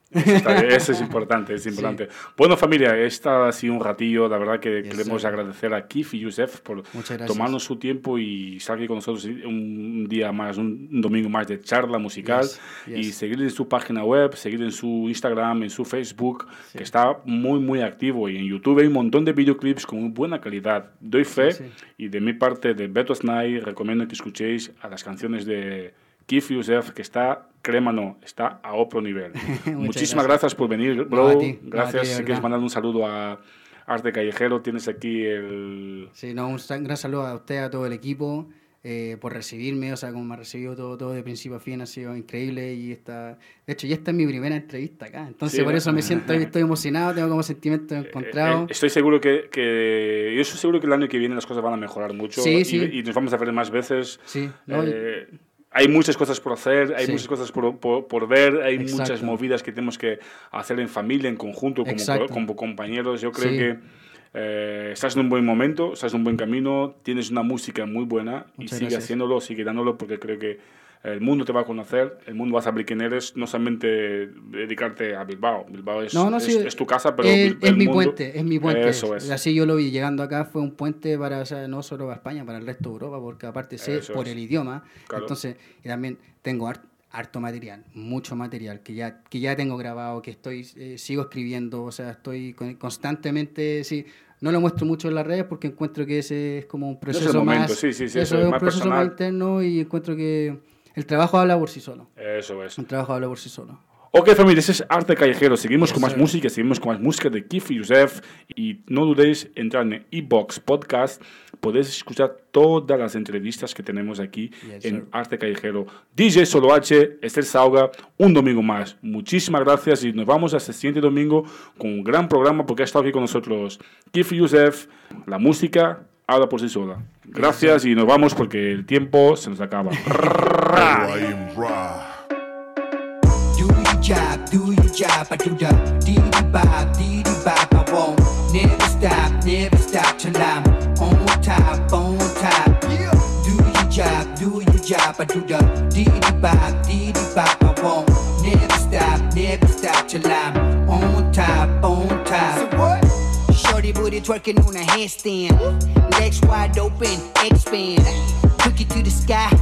Eso, está, eso es importante, es importante. Sí. Bueno, familia, esta ha sido un ratillo. La verdad que yes, queremos sir. agradecer a Keith y Youssef por tomarnos su tiempo y estar aquí con nosotros un día más, un domingo más de charla musical. Yes, yes. Y seguir en su página web, seguir en su Instagram, en su Facebook, sí. que está muy, muy activo. Y en YouTube hay un montón de videoclips con muy buena calidad. Doy fe, sí, sí. y de mi parte, de Beto Snai, recomiendo que escuchéis a las canciones de Keith y Youssef, que está, crema no, está a otro nivel. Muchísimas gracias. gracias por venir, bro. No, a ti, gracias. No, a ti, si quieres mandar un saludo a Arte Callejero, tienes aquí el... Sí, no, un gran saludo a usted, a todo el equipo, eh, por recibirme, o sea, como me ha recibido todo, todo de principio a fin, ha sido increíble. Y está, de hecho, ya esta es mi primera entrevista acá, entonces sí, por eso me siento, estoy emocionado, tengo como sentimientos encontrados. Eh, eh, estoy seguro que, que, yo estoy seguro que el año que viene las cosas van a mejorar mucho, sí, y, sí. y nos vamos a ver más veces. Sí, no, eh, hay muchas cosas por hacer, hay sí. muchas cosas por, por, por ver, hay Exacto. muchas movidas que tenemos que hacer en familia, en conjunto, como, como compañeros. Yo creo sí. que eh, estás en un buen momento, estás en un buen camino, tienes una música muy buena y Muchas sigue gracias. haciéndolo, sigue dándolo, porque creo que el mundo te va a conocer, el mundo va a saber quién eres, no solamente dedicarte a Bilbao. Bilbao es, no, no, es, sí, es tu casa, pero es, el es mi mundo, puente, es mi puente. Eso es. Así yo lo vi, llegando acá fue un puente para, o sea, no solo para España, para el resto de Europa, porque aparte sé eso por es. el idioma, claro. entonces, y también tengo harto, harto material, mucho material que ya, que ya tengo grabado, que estoy, eh, sigo escribiendo, o sea, estoy constantemente, sí. No lo muestro mucho en las redes porque encuentro que ese es como un proceso no es más, sí, sí, sí, eso es un más proceso personal. más interno, y encuentro que el trabajo habla por sí solo. Eso es. El trabajo habla por sí solo. Ok, familia, ese es Arte Callejero. Seguimos yes, con más sir. música, seguimos con más música de Keith y Youssef. Y no dudéis en entrar en iVoox Podcast. Podéis escuchar todas las entrevistas que tenemos aquí yes, en sir. Arte Callejero. D J Solo H, Esther Sauga, un domingo más. Muchísimas gracias y nos vamos hasta el siguiente domingo con un gran programa, porque ha estado aquí con nosotros Keith y Youssef. La música habla por sí sola. Gracias y nos vamos porque el tiempo se nos acaba. Do your job, do your job, I do the dee-dee-bop, dee-dee-bop, I won't never stop, never stop till I'm on top, on top. Yeah. Do your job, do your job, I do the dee-dee-bop, dee-dee-bop, I won't never stop, never stop till I'm on top, on top. So what? Shorty booty twerking on a handstand, legs wide open, expand, took it to the sky,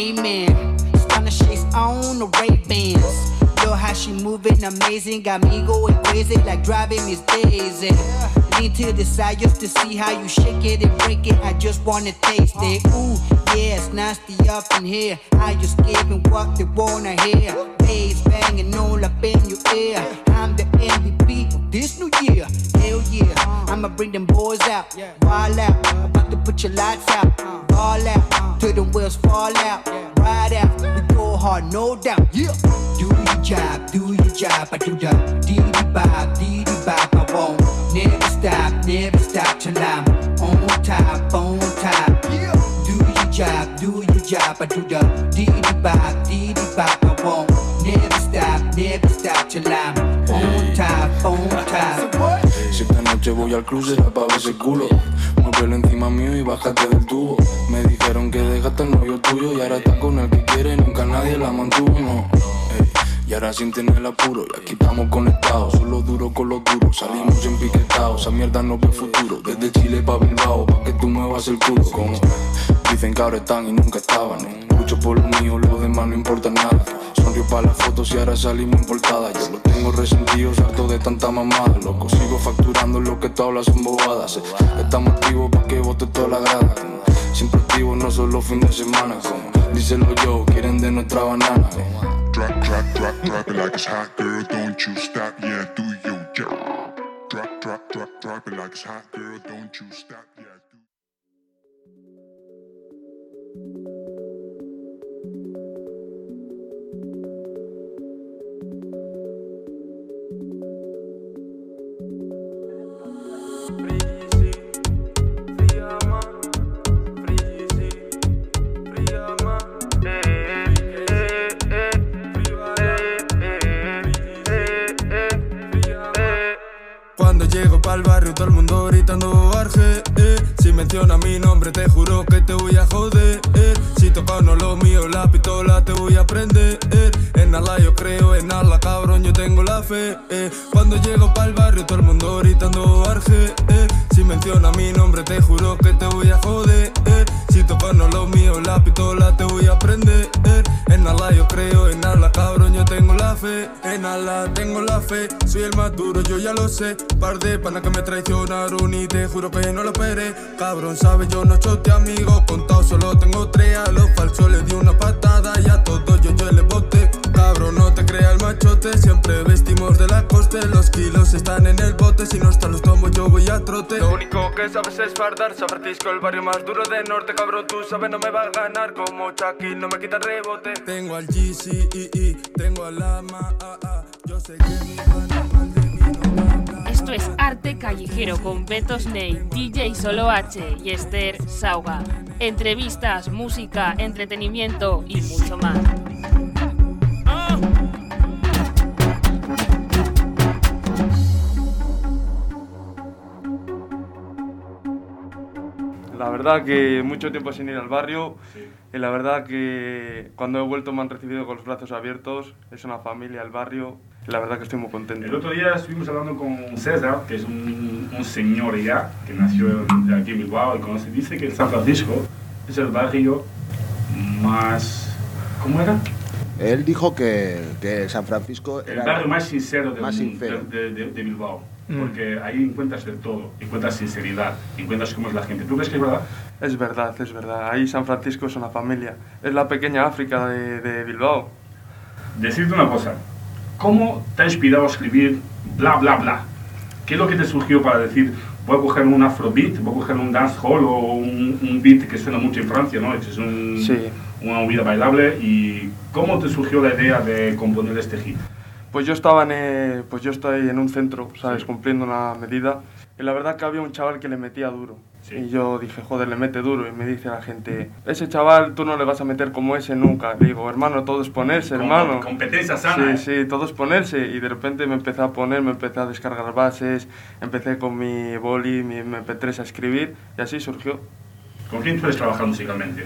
amen. Stunner shakes on the Ray-Bans. Yo, how she moving amazing, got me going crazy like driving Miss Daisy. Lean to the side just to see how you shake it and break it, I just wanna taste it. Ooh, yeah, it's nasty up in here, I just gave them what they wanna hear. Bass banging all up in your ear, I'm the M V P of this new year. Hell yeah, I'ma bring them boys out, ball out, about to put your lights out, ball out, till the wheels fall out, ride out, we go hard, no doubt, yeah. Do your job, do your job, I do the dee-dee-bop, dee-dee-bop, I won't never stop, never stop till I'm on top, on top. Yeah. Do your job, do your job, I do the dee-dee-bop, dee-dee-bop, I won't never stop, never stop till I'm on top, on top. So what? Si esta noche voy al cruce, pa' ver ese culo. Muévelo encima mío y bájate del tubo. Me dijeron que dejaste el novio tuyo y ahora estás con el que quiere, nunca nadie la mantuvo, no. Ey. Y ahora sienten el apuro, y aquí estamos conectados. Solo duro con los duros, salimos empiquetados. Esa mierda no ve futuro, desde Chile pa' Bilbao, pa' que tú muevas el culo. Como dicen que ahora están y nunca estaban, ¿no? Lucho por lo mío, lo demás no importa nada. Sonrío pa' las fotos y ahora salimos en portada. Yo lo tengo resentido, harto de tanta mamada. Loco, sigo facturando lo que tú hablas son bobadas. Estamos activos pa' que bote toda la grada. Siempre activos, no solo fin de semana. Como díselo yo, quieren de nuestra banana. Drop, drop, drop, drop it like it's hot, girl, don't you stop, yeah, do your job. Drop, drop, drop, drop it like it's hot, girl, don't you stop, yeah, do. Cuando llego pa'l barrio todo el mundo gritando Arge, eh. Si menciona mi nombre te juro que te voy a joder, eh. Si toca no lo mío, la pistola te voy a prender, eh. En Allah yo creo, en Allah cabrón yo tengo la fe, eh. Cuando llego pa'l barrio todo el mundo gritando Arge, eh. Si menciona mi nombre te juro que te voy a joder, eh. Si toca no lo mío, la pistola te voy a prender, eh. En Allah yo creo, en Allah cabrón yo tengo la fe, en Allah tengo la fe. Soy el más duro, yo ya lo sé. Par de panas que me traicionaron y te juro que no lo esperé. Cabrón, sabes, yo no chote amigos, contado solo tengo tres. A los falsos les di una patada y a todos yo, yo les boté. Cabrón, no te creas el machote, siempre vestimos de la coste. Los kilos están en el bote, si no están los tomos yo voy a trote. Lo único que sabes es fardar, San Francisco el barrio más duro del norte. Cabrón, tú sabes no me va a ganar, como Chucky no me quita el rebote. Tengo al G C E E, tengo al Lama, ah, ah. Yo sé que mi pana mal de mí no va a hablar. Esto es Arte Callejero con Beto Snake, D J Solo H y Esther Sauga. Entrevistas, música, entretenimiento y mucho más. La verdad que mucho tiempo sin ir al barrio, sí. Y la verdad que cuando he vuelto me han recibido con los brazos abiertos, es una familia el barrio, y la verdad que estoy muy contento. El otro día estuvimos hablando con César, que es un, un señor ya, que nació aquí en Bilbao, y conoce, dice que San Francisco es el barrio más... ¿cómo era? Él dijo que, que San Francisco era el barrio más sincero de, más de, de, de, de Bilbao. Porque ahí encuentras de todo, encuentras sinceridad, encuentras cómo es la gente. ¿Tú crees que es verdad? Es verdad, es verdad. Ahí San Francisco es una familia. Es la pequeña África de, de Bilbao. Decirte una cosa, ¿cómo te ha inspirado a escribir bla bla bla? ¿Qué es lo que te surgió para decir, voy a coger un afrobeat, voy a coger un dancehall o un, un beat que suena mucho en Francia, ¿no? Es un, sí. Una movida bailable. ¿Y cómo te surgió la idea de componer este hit? Pues yo estaba en, eh, pues yo estoy en un centro, ¿sabes? Sí. Cumpliendo una medida. Y la verdad que había un chaval que le metía duro. Sí. Y yo dije, joder, le mete duro. Y me dice la gente, ese chaval tú no le vas a meter como ese nunca. Le digo, hermano, todo es ponerse, Con, hermano. Competencia sana. Sí, ¿eh? sí, todo es ponerse. Y de repente me empecé a poner, me empecé a descargar bases, empecé con mi boli, mi eme pe tres a escribir. Y así surgió. ¿Con quién sueles trabajar musicalmente?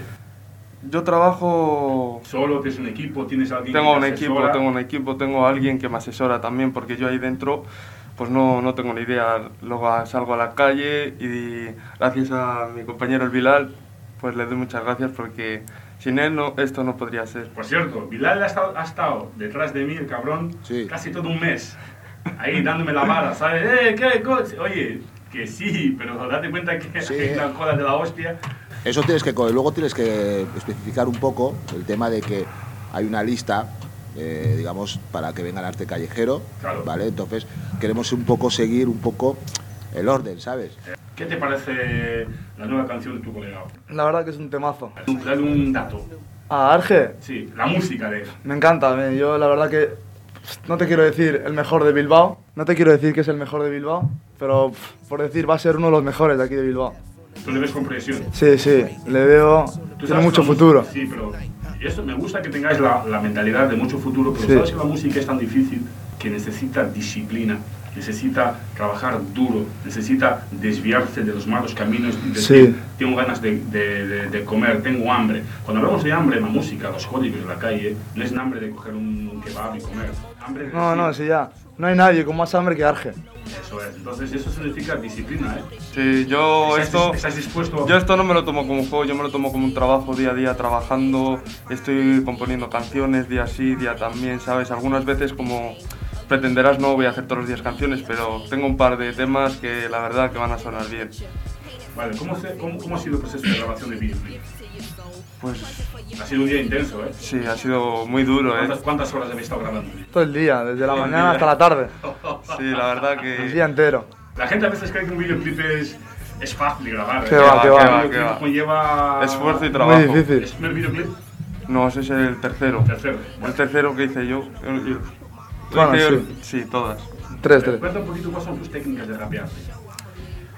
Yo trabajo... ¿Solo? ¿Tienes un equipo? ¿Tienes alguien tengo que te un equipo, asesora? Tengo un equipo, tengo a alguien que me asesora también, porque yo ahí dentro pues no, no tengo ni idea. Luego salgo a la calle y gracias a mi compañero el Bilal, pues le doy muchas gracias porque sin él no, esto no podría ser. Por cierto, Bilal ha estado, ha estado detrás de mí, el cabrón, sí. Casi todo un mes, ahí dándome la vara, ¿sabes? ¡Eh, qué coche! Oye, que sí, pero date cuenta que sí. Hay una cola de la hostia. Eso tienes que, luego tienes que especificar un poco el tema de que hay una lista, eh, digamos, para que venga el arte callejero, claro. ¿Vale? Entonces queremos un poco seguir un poco el orden, ¿sabes? ¿Qué te parece la nueva canción de tu colega? La verdad que es un temazo. Dale un dato. ¿A Arge? Sí, la música de él. Me encanta, yo la verdad que no te quiero decir el mejor de Bilbao, no te quiero decir que es el mejor de Bilbao, pero por decir va a ser uno de los mejores de aquí de Bilbao. ¿Tú le ves con proyección? Sí, sí, le veo, tiene mucho futuro. Sí, pero y eso me gusta que tengáis la, la mentalidad de mucho futuro, pero sí. Sabes que la música es tan difícil que necesita disciplina, necesita trabajar duro, necesita desviarse de los malos caminos y decir, sí. Tengo ganas de, de, de, de comer, tengo hambre. Cuando hablamos de hambre en la música, los códigos de la calle, no es hambre de coger un kebab y comer. Hambre de no, no, sí, ya. No hay nadie con más hambre que Arge. Eso es, entonces eso significa disciplina, ¿eh? Sí, yo ¿Estás, esto, ¿estás dispuesto? Yo esto no me lo tomo como un juego, yo me lo tomo como un trabajo día a día, trabajando, estoy componiendo canciones día sí, día también, ¿sabes? Algunas veces como pretenderás no voy a hacer todos los días canciones, pero tengo un par de temas que la verdad que van a sonar bien. Vale, ¿cómo, se, cómo, cómo ha sido el proceso de grabación de videoclip? Pues... Ha sido un día intenso, ¿eh? Sí, ha sido muy duro, ¿eh? ¿Cuántas, cuántas horas habéis estado grabando? Todo el día, desde la mañana hasta la tarde. Sí, la verdad que... El día entero. La gente a veces cree que un videoclip es, es fácil de grabar, ¿eh? Que va, que va, que va. Conlleva... esfuerzo y trabajo. Muy difícil. ¿Es el primer videoclip? No, ese es el tercero. Tercero. El tercero que hice yo. yo, yo Bueno, hice, sí. sí, todas. Tres, tres. Cuenta un poquito cuáles son tus técnicas de rapear.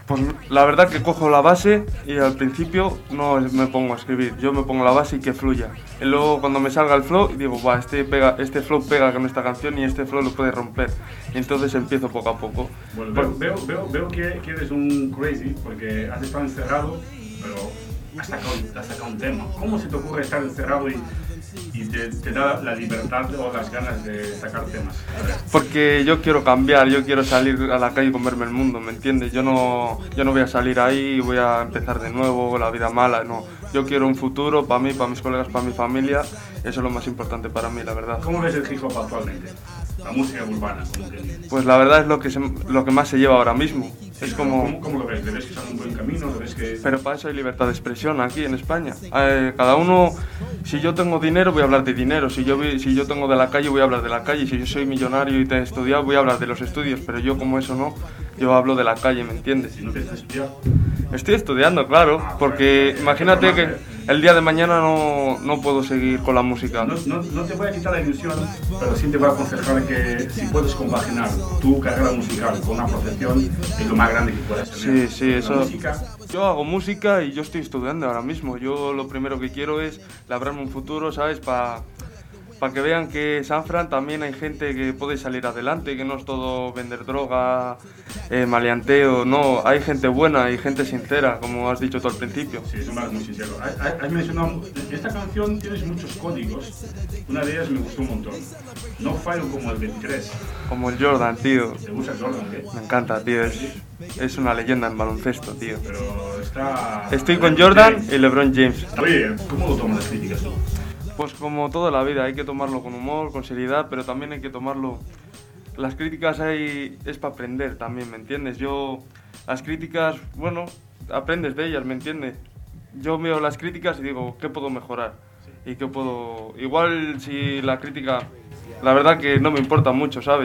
Pues la verdad que cojo la base y al principio no me pongo a escribir, yo me pongo la base y que fluya. Y luego cuando me salga el flow digo, va, este, pega, este flow pega con esta canción y este flow lo puede romper. Y entonces empiezo poco a poco. Bueno, veo, veo, veo, veo que, que eres un crazy porque has estado encerrado, pero has sacado, has sacado un tema. ¿Cómo se te ocurre estar encerrado y, y te, te da la libertad o las ganas de sacar temas? Porque yo quiero cambiar, yo quiero salir a la calle y comerme el mundo, ¿me entiendes? Yo no, yo no voy a salir ahí y voy a empezar de nuevo, la vida mala, no. Yo quiero un futuro para mí, para mis colegas, para mi familia. Eso es lo más importante para mí, la verdad. ¿Cómo ves el hip hop actualmente? La música urbana, como que... Pues la verdad es lo que, se, lo que más se lleva ahora mismo. Sí, es como... ¿Cómo, ¿Cómo lo ves? ¿Le ves que está en un buen camino? ¿Le ves que... Pero para eso hay libertad de expresión aquí en España. Eh, cada uno, si yo tengo dinero voy a hablar de dinero, si yo, si yo tengo de la calle voy a hablar de la calle, si yo soy millonario y te he estudiado voy a hablar de los estudios, pero yo como eso no, yo hablo de la calle, ¿me entiendes? ¿Y no te estás estudiando? Estoy estudiando, claro, porque imagínate que el día de mañana no, no puedo seguir con la música. No, no, no te voy a quitar la ilusión, pero sí te voy a aconsejar que si puedes compaginar tu carrera musical con una profesión, es lo más grande que puedes tener. Sí, sí, eso... Música. Yo hago música y yo estoy estudiando ahora mismo. Yo lo primero que quiero es labrarme un futuro, ¿sabes? Para pa que vean que San Fran también hay gente que puede salir adelante, que no es todo vender droga, eh, maleanteo, no, hay gente buena, hay gente sincera, como has dicho tú al principio. Sí, eso me es muy sincero. Has, has mencionado, esta canción tienes muchos códigos, una de ellas me gustó un montón. No fallo como el veintitrés. Como el Jordan, tío. ¿Te gusta el Jordan, qué? Me encanta, tío, es, es una leyenda en baloncesto, tío. Pero está... Estoy con Jordan y LeBron James. Oye, ¿cómo lo tomas las críticas tú? Pues como toda la vida, hay que tomarlo con humor, con seriedad, pero también hay que tomarlo... Las críticas hay... es para aprender también, ¿me entiendes? Yo, las críticas, bueno, aprendes de ellas, ¿me entiendes? Yo veo las críticas y digo, ¿qué puedo mejorar? Y qué puedo... Igual si la crítica, la verdad que no me importa mucho, ¿sabes?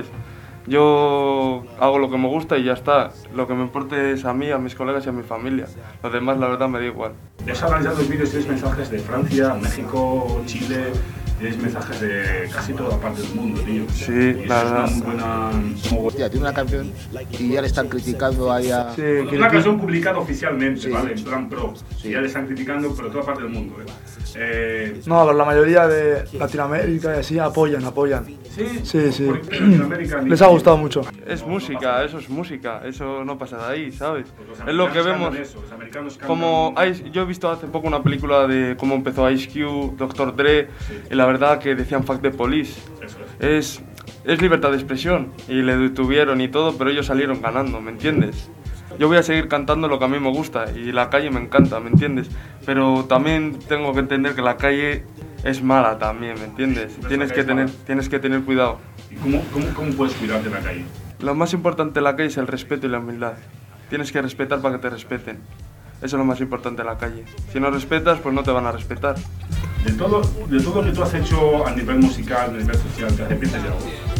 Yo hago lo que me gusta y ya está. Lo que me importa es a mí, a mis colegas y a mi familia. Lo demás, la verdad, me da igual. Has analizado los vídeos, tienes mensajes de Francia, México, Chile, tienes mensajes de casi toda parte del mundo, tío. Sí, y la verdad. Es una buena... Hostia, tiene una canción y ya le están criticando ahí a... Sí, una canción publicada oficialmente, sí. ¿vale? En plan pro. Sí. Y ya le están criticando, pero toda parte del mundo, ¿eh? Eh... No, pero la mayoría de Latinoamérica y así apoyan, apoyan. Sí, sí, sí. Latinoamérica, les ha gustado mucho. Es música, eso es música, eso no pasa de ahí, ¿sabes? Es lo que vemos. Eso, los americanos como Ice, yo he visto hace poco una película de cómo empezó Ice Cube, doctor Dre, sí. Y la verdad que decían fuck the police. Eso es. es. Es libertad de expresión y le detuvieron y todo, pero ellos salieron ganando, ¿me entiendes? Yo voy a seguir cantando lo que a mí me gusta y la calle me encanta, ¿me entiendes? Pero también tengo que entender que la calle es mala también, ¿me entiendes? Tienes que tener, tienes que tener cuidado. ¿Y cómo, cómo, cómo puedes cuidar de la calle? Lo más importante de la calle es el respeto y la humildad. Tienes que respetar para que te respeten. Eso es lo más importante de la calle. Si no respetas, pues no te van a respetar. De todo, de todo lo que tú has hecho a nivel musical, a nivel social, ¿te arrepientes de algo?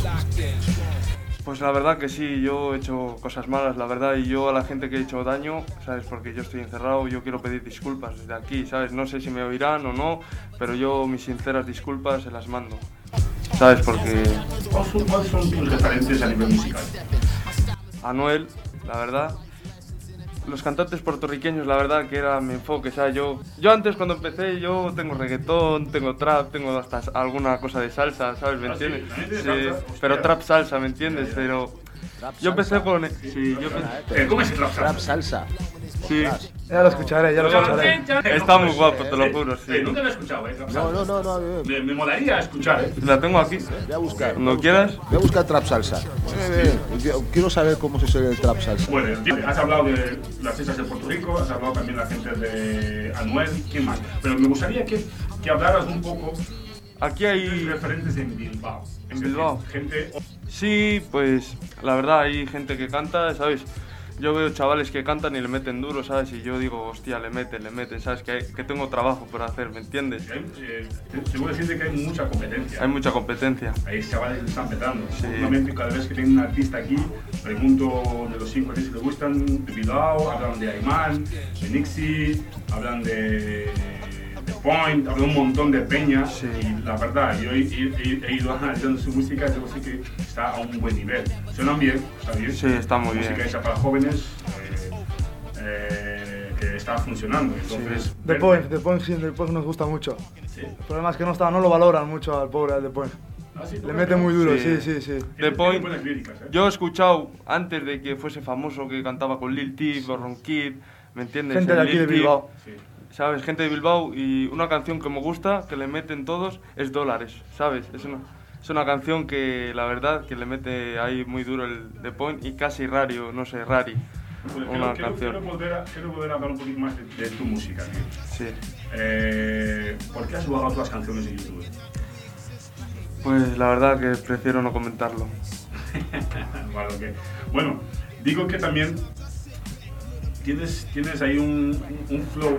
Pues la verdad que sí, yo he hecho cosas malas, la verdad, y yo a la gente que he hecho daño, ¿sabes? Porque yo estoy encerrado, yo quiero pedir disculpas desde aquí, ¿sabes? No sé si me oirán o no, pero yo mis sinceras disculpas se las mando, ¿sabes? Porque... ¿Cuáles son, ¿cuáles son tus referentes a nivel musical? Anuel, la verdad. Los cantantes puertorriqueños, la verdad que era mi enfoque, ¿sabes? Yo, yo antes cuando empecé, yo tengo reggaetón, tengo trap, tengo hasta alguna cosa de salsa, ¿sabes? ¿Me entiendes? Sí, sí, pero trap salsa, ¿me entiendes? Pero yo empecé con... Sí, yo empecé... ¿Cómo es el trap salsa? Trap salsa. Sí. Ya lo escucharé, ya lo escucharé. Está muy guapo, te lo juro, sí. Nunca lo he escuchado, ¿eh? No, no, no, no. Me, me molaría escuchar, ¿eh? La tengo aquí. Voy a buscar. Cuando quieras. Voy a buscar trap salsa. Quiero saber cómo se hace el trap salsa. Bueno, has hablado de las fiestas de Puerto Rico, has hablado también de la gente de Anuel, ¿quién más? Pero me gustaría que, que hablaras un poco... Aquí hay... referentes en Bilbao. En Bilbao. Gente... Sí, pues la verdad hay gente que canta, ¿sabes? Yo veo chavales que cantan y le meten duro, ¿sabes? Y yo digo, hostia, le meten, le meten, ¿sabes? Que, hay, que tengo trabajo por hacer, ¿me entiendes? Hay, eh, te voy a decirte que hay mucha competencia. Hay mucha competencia. Hay chavales que están petando. Sí. Últimamente, cada vez que tengo un artista aquí, pregunto de los cinco artistas que les gustan, de Bilbao, hablan de Ayman, de Nixie, hablan de... The Point, habla un montón de peñas, sí. Y la verdad, yo he, he, he ido analizando su música y debo decir que está a un buen nivel. Suenan bien, está bien. Sí, está muy música bien. Música hecha para jóvenes, eh, eh, que está funcionando. Entonces, sí. The Point, The Point, sí, The Point nos gusta mucho. Sí. El problema es que no, está, no lo valoran mucho al pobre al The Point. Ah, sí, le mete muy duro, sí, sí, sí. sí. The Point, críticas, ¿eh? Yo he escuchado antes de que fuese famoso que cantaba con Lil Tip, o Ron Kid, ¿me entiendes? Gente de aquí de Bilbao. Sí. ¿Sabes? Gente de Bilbao, y una canción que me gusta, que le meten todos, es Dólares, ¿sabes? Es una, es una canción que la verdad que le mete ahí muy duro el The Point y casi Rario, no sé, Rari. Pues una quiero, canción. Quiero volver, a, quiero volver a hablar un poquito más de, de tu música, tío. Sí. Eh, ¿Por qué has bajado todas las canciones de YouTube? Pues la verdad que prefiero no comentarlo. Vale, okay. Bueno, digo que también tienes, tienes ahí un, un flow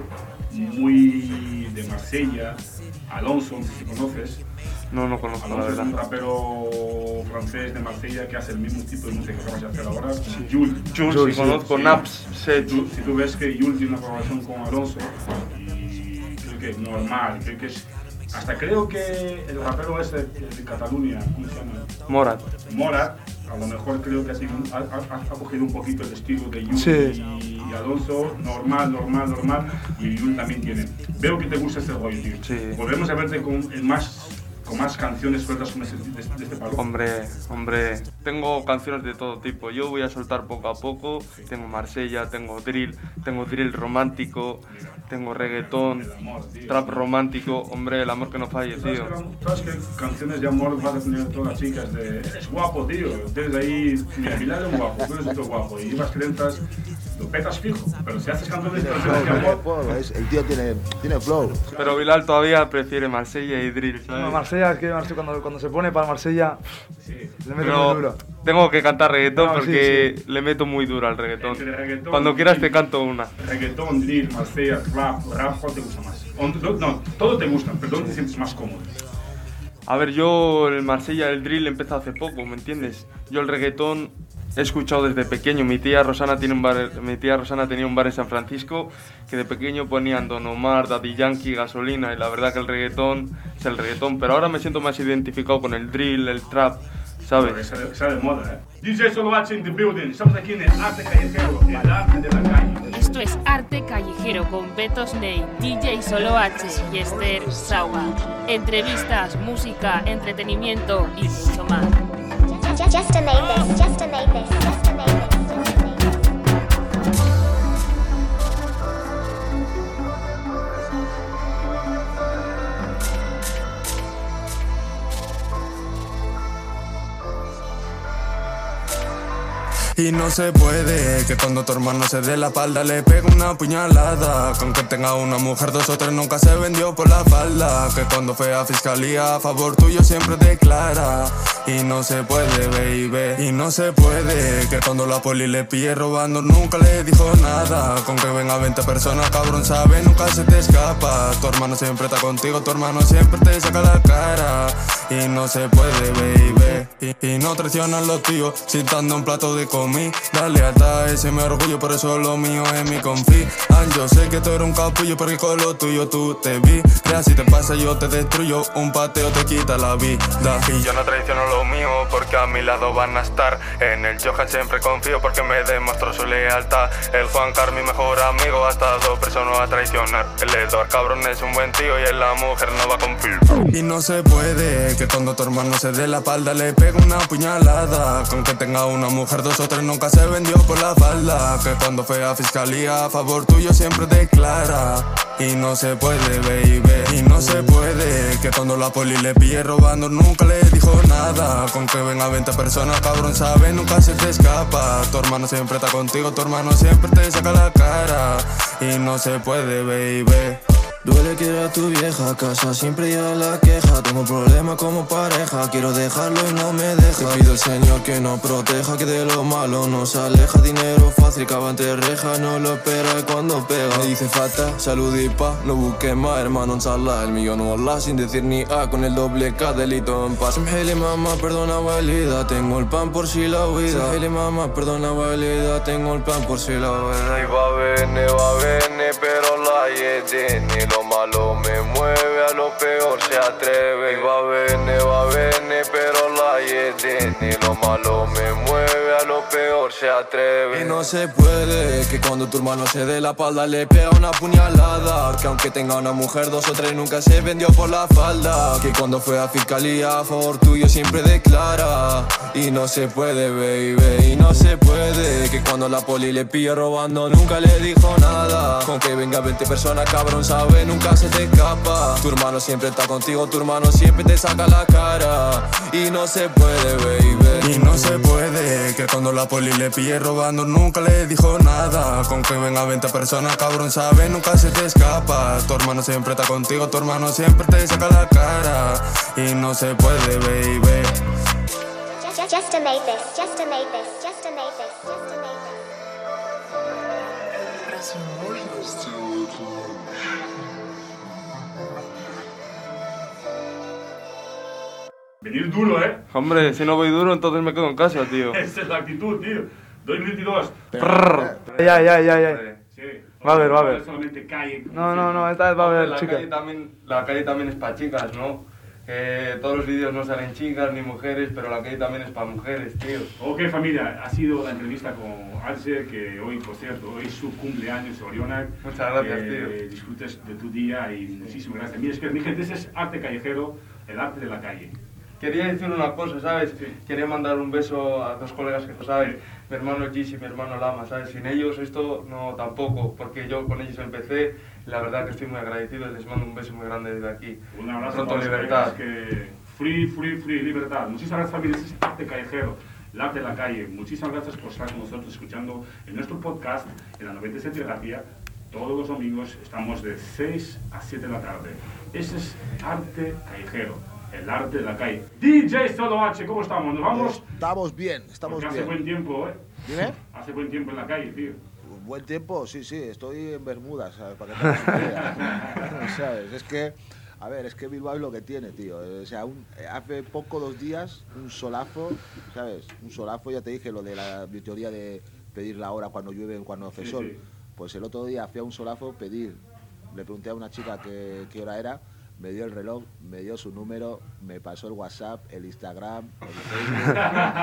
muy de Marsella, Alonso, si conoces. No, no conozco, Alonso la verdad. Es un rapero francés de Marsella que hace el mismo tipo de música que acabas de hacer ahora. Sí. Jules. Jules, Jules sí, conozco, sí. Naps, si tú, si tú ves que Jules tiene una colaboración con Alonso, y creo que es normal, creo que es... Hasta creo que el rapero ese de Cataluña, ¿cómo se llama? Morat. Morat, a lo mejor creo que ha, sido, ha, ha, ha cogido un poquito el estilo de Jules sí. y, y Alonso, normal, normal, normal, y Jules también tiene. Veo que te gusta este rollo, tío. Sí. Volvemos a verte con el más... con más canciones sueltas con este, de, de este palo. Hombre, hombre, tengo canciones de todo tipo. Yo voy a soltar poco a poco. Sí. Tengo Marsella, tengo drill, tengo drill romántico, mira, tengo reggaetón, amor, trap romántico. Hombre, el amor que no falle, tío. ¿Sabes qué canciones de amor vas a tener todas las chicas? De, eres guapo, tío. Tienes ahí, mira, Bilal es guapo, tú eres otro guapo. Y llevas treintas, lo petas fijo. Pero si haces canciones de amor... El tío tiene, tiene flow. Pero Bilal todavía prefiere Marsella y drill, ¿sabes? No, Marsella, es que Marsella, cuando, cuando se pone para Marsella, sí. le mete Pero muy duro. Tengo que cantar reggaetón no, porque sí, sí. le meto muy duro al reggaetón. reggaetón Cuando quieras te canto una. Reggaetón, drill, Marsella, rap, rap, ¿cuál te gusta más? No, todo te gusta, pero ¿dónde te sientes más cómodo? A ver, yo el Marsella, el drill empezó hace poco, ¿me entiendes? Yo el reggaetón he escuchado desde pequeño. Mi tía Rosana tiene un bar, mi tía Rosana tenía un bar en San Francisco que de pequeño ponían Don Omar, Daddy Yankee, Gasolina, y la verdad que el reggaetón es el reggaetón, pero ahora me siento más identificado con el drill, el trap, ¿sabes? Está de moda, ¿eh? D J Solo H in the building. Estamos aquí en el Arte Callejero, el arte de la calle. Esto es Arte Callejero con Beto Snake, D J Solo H y Esther Sauga. Entrevistas, música, entretenimiento y mucho más. Just, just to make this, just to make this, just to make this. Y no se puede que cuando tu hermano se dé la espalda le pegue una puñalada. Con que tenga una mujer, dos o tres nunca se vendió por la falda. Que cuando fue a fiscalía a favor tuyo siempre declara. Y no se puede, baby. Y no se puede que cuando la poli le pille robando nunca le dijo nada. Con que venga veinte personas, cabrón, sabe, nunca se te escapa. Tu hermano siempre está contigo, tu hermano siempre te saca la cara. Y no se puede, baby. Y, y no traicionan los tíos citando un plato de comida. Dale alta, ese me orgullo, por eso lo mío es mi confí. Ah, yo sé que tú eres un capullo, porque con lo tuyo tú te vi. Ya si te pasa yo te destruyo, un pateo te quita la vida. Y yo no traiciono lo mío, porque a mi lado van a estar. En el Johan siempre confío, porque me demostró su lealtad. El Juan Car, mi mejor amigo, hasta dos personas a traicionar. El Eduard, cabrón, es un buen tío y en la mujer no va a confiar. Y no se puede que cuando tu hermano se dé la espalda le pegue una puñalada. Con que tenga una mujer, dos o tres nunca se vendió por la falda. Que cuando fue a fiscalía a favor tuyo siempre declara. Y no se puede, baby. Y no se puede que cuando la poli le pille robando nunca le dijo nada. Con que venga veinte personas, cabrón, sabe, nunca se te escapa. Tu hermano siempre está contigo, tu hermano siempre te saca la cara. Y no se puede, baby. Duele que a tu vieja casa siempre ya la queja. Tengo problemas como pareja, quiero dejarlo y no me deja. Te pido al Señor que nos proteja, que de lo malo nos aleja. Dinero fácil, cava entre reja, no lo espera cuando pega. Me dice falta, salud y paz, no busques más, hermano, en sala. El millón no habla sin decir ni A, con el doble K, delito en paz. Samhele mamá, perdona valida, tengo el pan por si la huida. Samhele mamá, perdona valida, tengo el plan por si la huida. Y va a venir, va a venir. vene, pero la yete. Ni lo malo me mueve, a lo peor se atreve. Y va vene, va vene, pero la yete. Ni lo malo me mueve, a lo peor se atreve. Y no se puede que cuando tu hermano se dé la espalda le pega una puñalada. Que aunque tenga una mujer, dos o tres, nunca se vendió por la falda. Que cuando fue a fiscalía a favor tuyo siempre declara. Y no se puede, baby, y no se puede que cuando la poli le pilla robando nunca le dijo nada. Con que venga veinte personas, cabrón, sabe, nunca se te escapa. Tu hermano siempre está contigo, tu hermano siempre te saca la cara. Y no se puede, baby, y no se puede que cuando la poli le pille robando nunca le dijo nada. Con que venga veinte personas, cabrón, sabe, nunca se te escapa. Tu hermano siempre está contigo, tu hermano siempre te saca la cara. Y no se puede, baby. Just, just to make this, just to make this, just to make this, just to make this. Venir duro, ¿eh? Hombre, si no voy duro, entonces me quedo en casa, tío. Esa es la actitud, tío. dos mil veintidós. Ya, ya, ya, ya. Sí. Va a haber, va a haber. Solamente calle. No, no, no, esta vez va a haber la chicas. Calle también, la calle también es para chicas, ¿no? Eh, todos los vídeos no salen chicas ni mujeres, pero la calle también es para mujeres, tío. Ok, familia, ha sido la entrevista con Arce, que hoy, por cierto, hoy es su cumpleaños, Oriona. Muchas gracias, eh, tío. Disfrutes de tu día y muchísimas gracias. Mira, es que mi gente, ese es arte callejero, el arte de la calle. Quería decir una cosa, ¿sabes? Sí. Quería mandar un beso a dos colegas que no saben, mi hermano Gis y mi hermano Lama, ¿sabes? Sin ellos esto no tampoco, porque yo con ellos empecé, y la verdad que estoy muy agradecido y les mando un beso muy grande desde aquí. Un abrazo. Pronto libertad. Que free, free, free, libertad. Muchísimas gracias, familia. Este es arte callejero, el arte de la calle. Muchísimas gracias por estar con nosotros escuchando en nuestro podcast, en la noventa y siete Terapia. Todos los domingos estamos de seis a siete de la tarde. Ese es arte callejero. El arte de la calle. D J Solo H, ¿cómo estamos? ¿Nos vamos? Estamos bien, estamos Porque bien. hace buen tiempo, ¿eh? ¿Dime? Hace buen tiempo en la calle, tío. Buen tiempo, sí, sí, estoy en Bermudas, ¿sabes? Para que te hagas una idea. ¿Sabes? Es que, a ver, es que Bilbao es lo que tiene, tío. O sea, un, hace poco, dos días, un solazo, ¿sabes? Un solazo, ya te dije lo de la mi teoría de pedir la hora cuando llueve, cuando hace Sí, sol. sí. Pues el otro día fui a un solazo pedir, le pregunté a una chica qué, qué hora era. Me dio el reloj, me dio su número, me pasó el WhatsApp, el Instagram, el Facebook.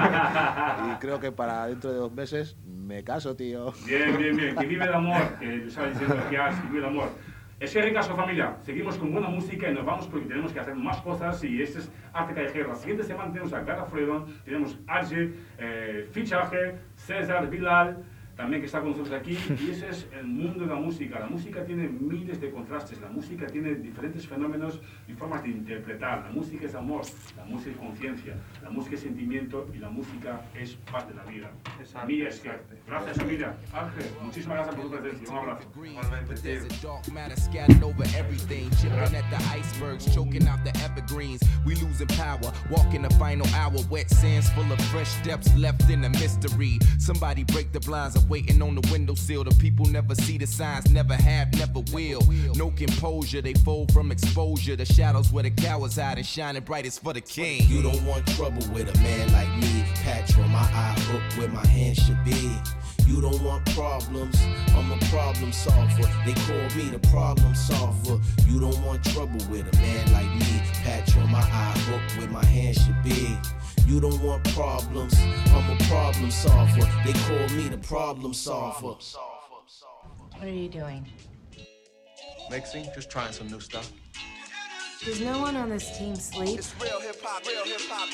Y creo que para dentro de dos meses me caso, tío. Bien, bien, bien. Que vive el amor, que estaba diciendo que has, que vive el amor. Es que ricasco, familia. Seguimos con buena música y nos vamos porque tenemos que hacer más cosas y este es arte callejero. La siguiente semana tenemos a Gara Freedom, tenemos Arce, eh, Fichaje, César, Bilal, también que está con nosotros aquí, y ese es el mundo de la música. La música tiene miles de contrastes, la música tiene diferentes fenómenos y formas de interpretar. La música es amor, la música es conciencia, la música es sentimiento y la música es parte de la vida. Exacto, Mía es que. exacto. Gracias, familia. Ángel, muchísimas gracias por tu presencia. Un abrazo. Igualmente, tío. Dark matter scattered over everything, chipping at the icebergs, choking out the evergreens. We losing power, walking the final hour. Wet sands full of fresh steps left in a mystery. Somebody break the blinds, I'm waiting on the windowsill. The people never see the signs, never have, never will. No composure, they fold from exposure. The shadows where the cowards hide and shining brightest for the king. You don't want trouble with a man like me. Patch on my eye, hook where my hand should be. You don't want problems, I'm a problem solver. They call me the problem solver. You don't want trouble with a man like me. Patch on my eye, hook where my hand should be. You don't want problems, I'm a problem solver. They call me the problem solver. What are you doing? Mixing, just trying some new stuff. Does no one on this team sleep? It's real hip hop, real hip hop.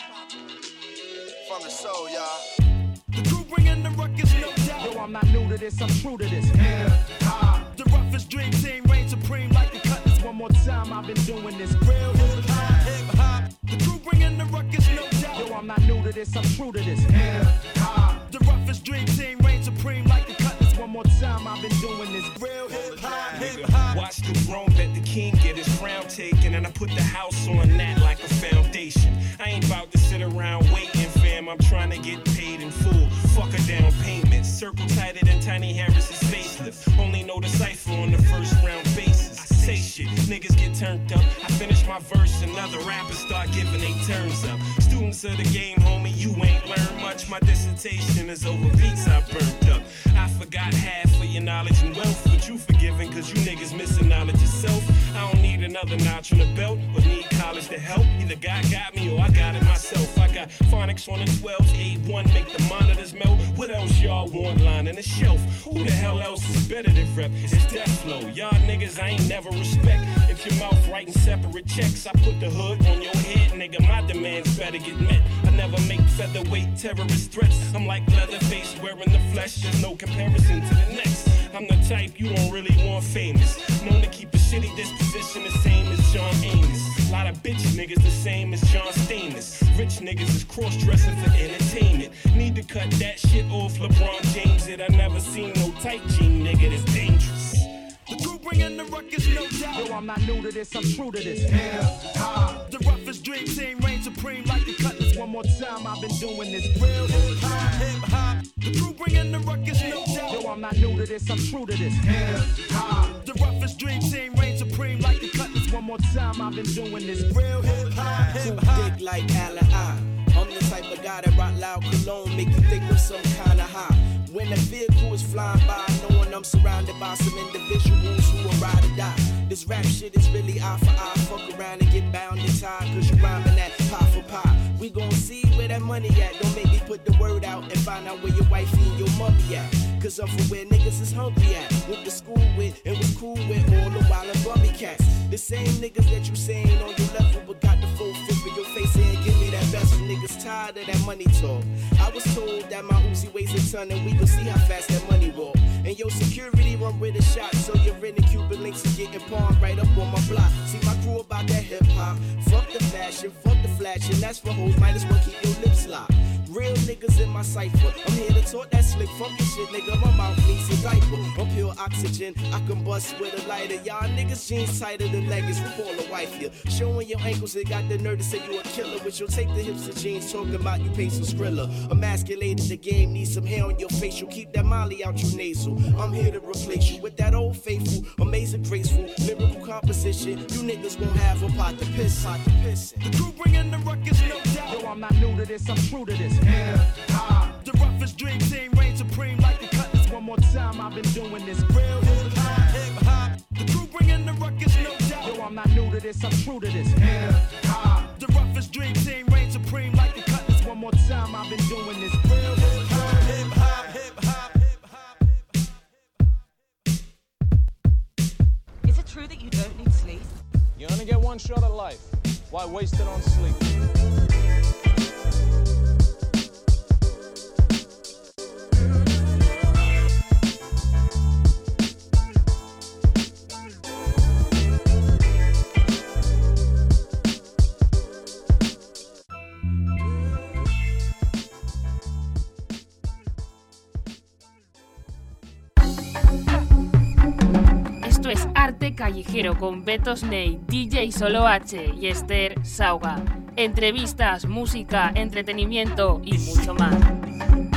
From the soul, y'all. The crew bringing the ruckus, no doubt. Yo, I'm not new to this, I'm true to this. Hip hop. The roughest dream team reign supreme like the Cutlass. One more time, I've been doing this. Real hip hop, hip hop. The crew bringing the ruckus, no doubt. Yo, I'm not new to this, I'm true to this. Hip hop. The roughest dream team reign supreme like the Cutlass. One more time, I've been doing this. Real hip hop, hip hop. Watch the throne, let the king get his crown taken, and I put the house on that like a foundation. I ain't about to sit around waiting, fam. I'm trying to get paid in full. Fuck a down payment. Circle tighter than Tiny Harris's facelift. Only know the cipher on the first round basis. I say shit, niggas get turned up. I finish my verse, and other rappers start giving they turns up. Students of the game, homie, you ain't learned much. My dissertation is over beats I burnt up. I forgot half of your knowledge and wealth, but but you forgiving cause you niggas missing knowledge yourself. I don't need another notch on the belt or need college to help. Either God got me or I got it myself. I got phonics on the twelve, A one, make the monitors melt. What else y'all want line in the shelf? Who the hell else is better than rep? It's Death Flow. Y'all niggas I ain't never respect. If your mouth writing separate checks, I put the hood on your head, nigga. My demands better get met. I never make featherweight terrorist threats. I'm like Leatherface wearing the flesh. There's no comparison to the next. I'm the type you don't really want famous. Known to keep a shitty disposition the same as John Amos. Lot of bitch niggas the same as John Stamos. Rich niggas is cross-dressing for entertainment. Need to cut that shit off LeBron James. It I never seen no tight jean nigga that's dangerous. The crew bringing the ruckus, no doubt. Yo, I'm not new to this, I'm true to this. Hip-hop. The roughest dream team reign supreme like the Cutlass. One more time, I've been doing this. Real hip-hop, hip-hop. The crew bringing the ruckus, no doubt. Yo, I'm not new to this, I'm true to this. Hip-hop. The roughest dream team reign supreme like the Cutlass. One more time, I've been doing this. Real hip-hop, hip-hop. Too big like Allen I. I'm the type of guy that rock loud cologne, make you think of some kind of high. When the vehicle is flying by, knowing I'm surrounded by some individuals who will ride or die. This rap shit is really eye for eye. Fuck around and get bound and tied, cause you rhyming that pie for pie. We gon' see where that money at. Don't make me put the word out and find out where your wifey and your mommy at. Cause I'm from where niggas is hungry at. Went to school with and was cool with all the wild and bummy cats. The same niggas that you saying on your level, but got the full flip in your face and give me that best. Niggas tired of that money talk. I was told that my Uzi weighs a ton and we gon' see how fast that money walk. And your security run with a shot, so you're in the Cuban links and getting pawned right up on my block. See my crew about that hip hop. Fuck the fashion, fuck the flashing. That's for hoes, might as well keep your lips locked. Real niggas in my cipher. I'm here to talk that slick funky shit, nigga. My mouth needs a diaper. I'm pure oxygen. I can bust with a lighter. Y'all niggas jeans tighter than leggings. We call a wife here. Showing your ankles, they got the nerve to say you a killer. Which you'll take the hips of jeans, talking about you pay some Skrilla. Emasculated the game, need some hair on your face. You'll keep that molly out your nasal. I'm here to replace you with that old faithful, amazing, graceful, lyrical composition. You niggas won't have a pot to piss, pot to piss. The crew bringing the ruckus, no doubt. Yo, I'm not new to this, I'm true to this. Hip-hop. The roughest dream team reign supreme like the Cutlass. One more time, I've been doing this. Real hip-hop, hip-hop. The crew bringing the ruckus, no doubt. Yo, I'm not new to this, I'm true to this. Hip-hop. The roughest dream team reign supreme like the Cutlass. One more time, I've been doing this. Real hip-hop, hip-hop, hip-hop, hip-hop. Is it true that you don't need sleep? You only get one shot at life. Why waste it on sleep? Esto es Arte Callejero con Beto Snake, D J Solo H y Esther Sauga. Entrevistas, música, entretenimiento y mucho más.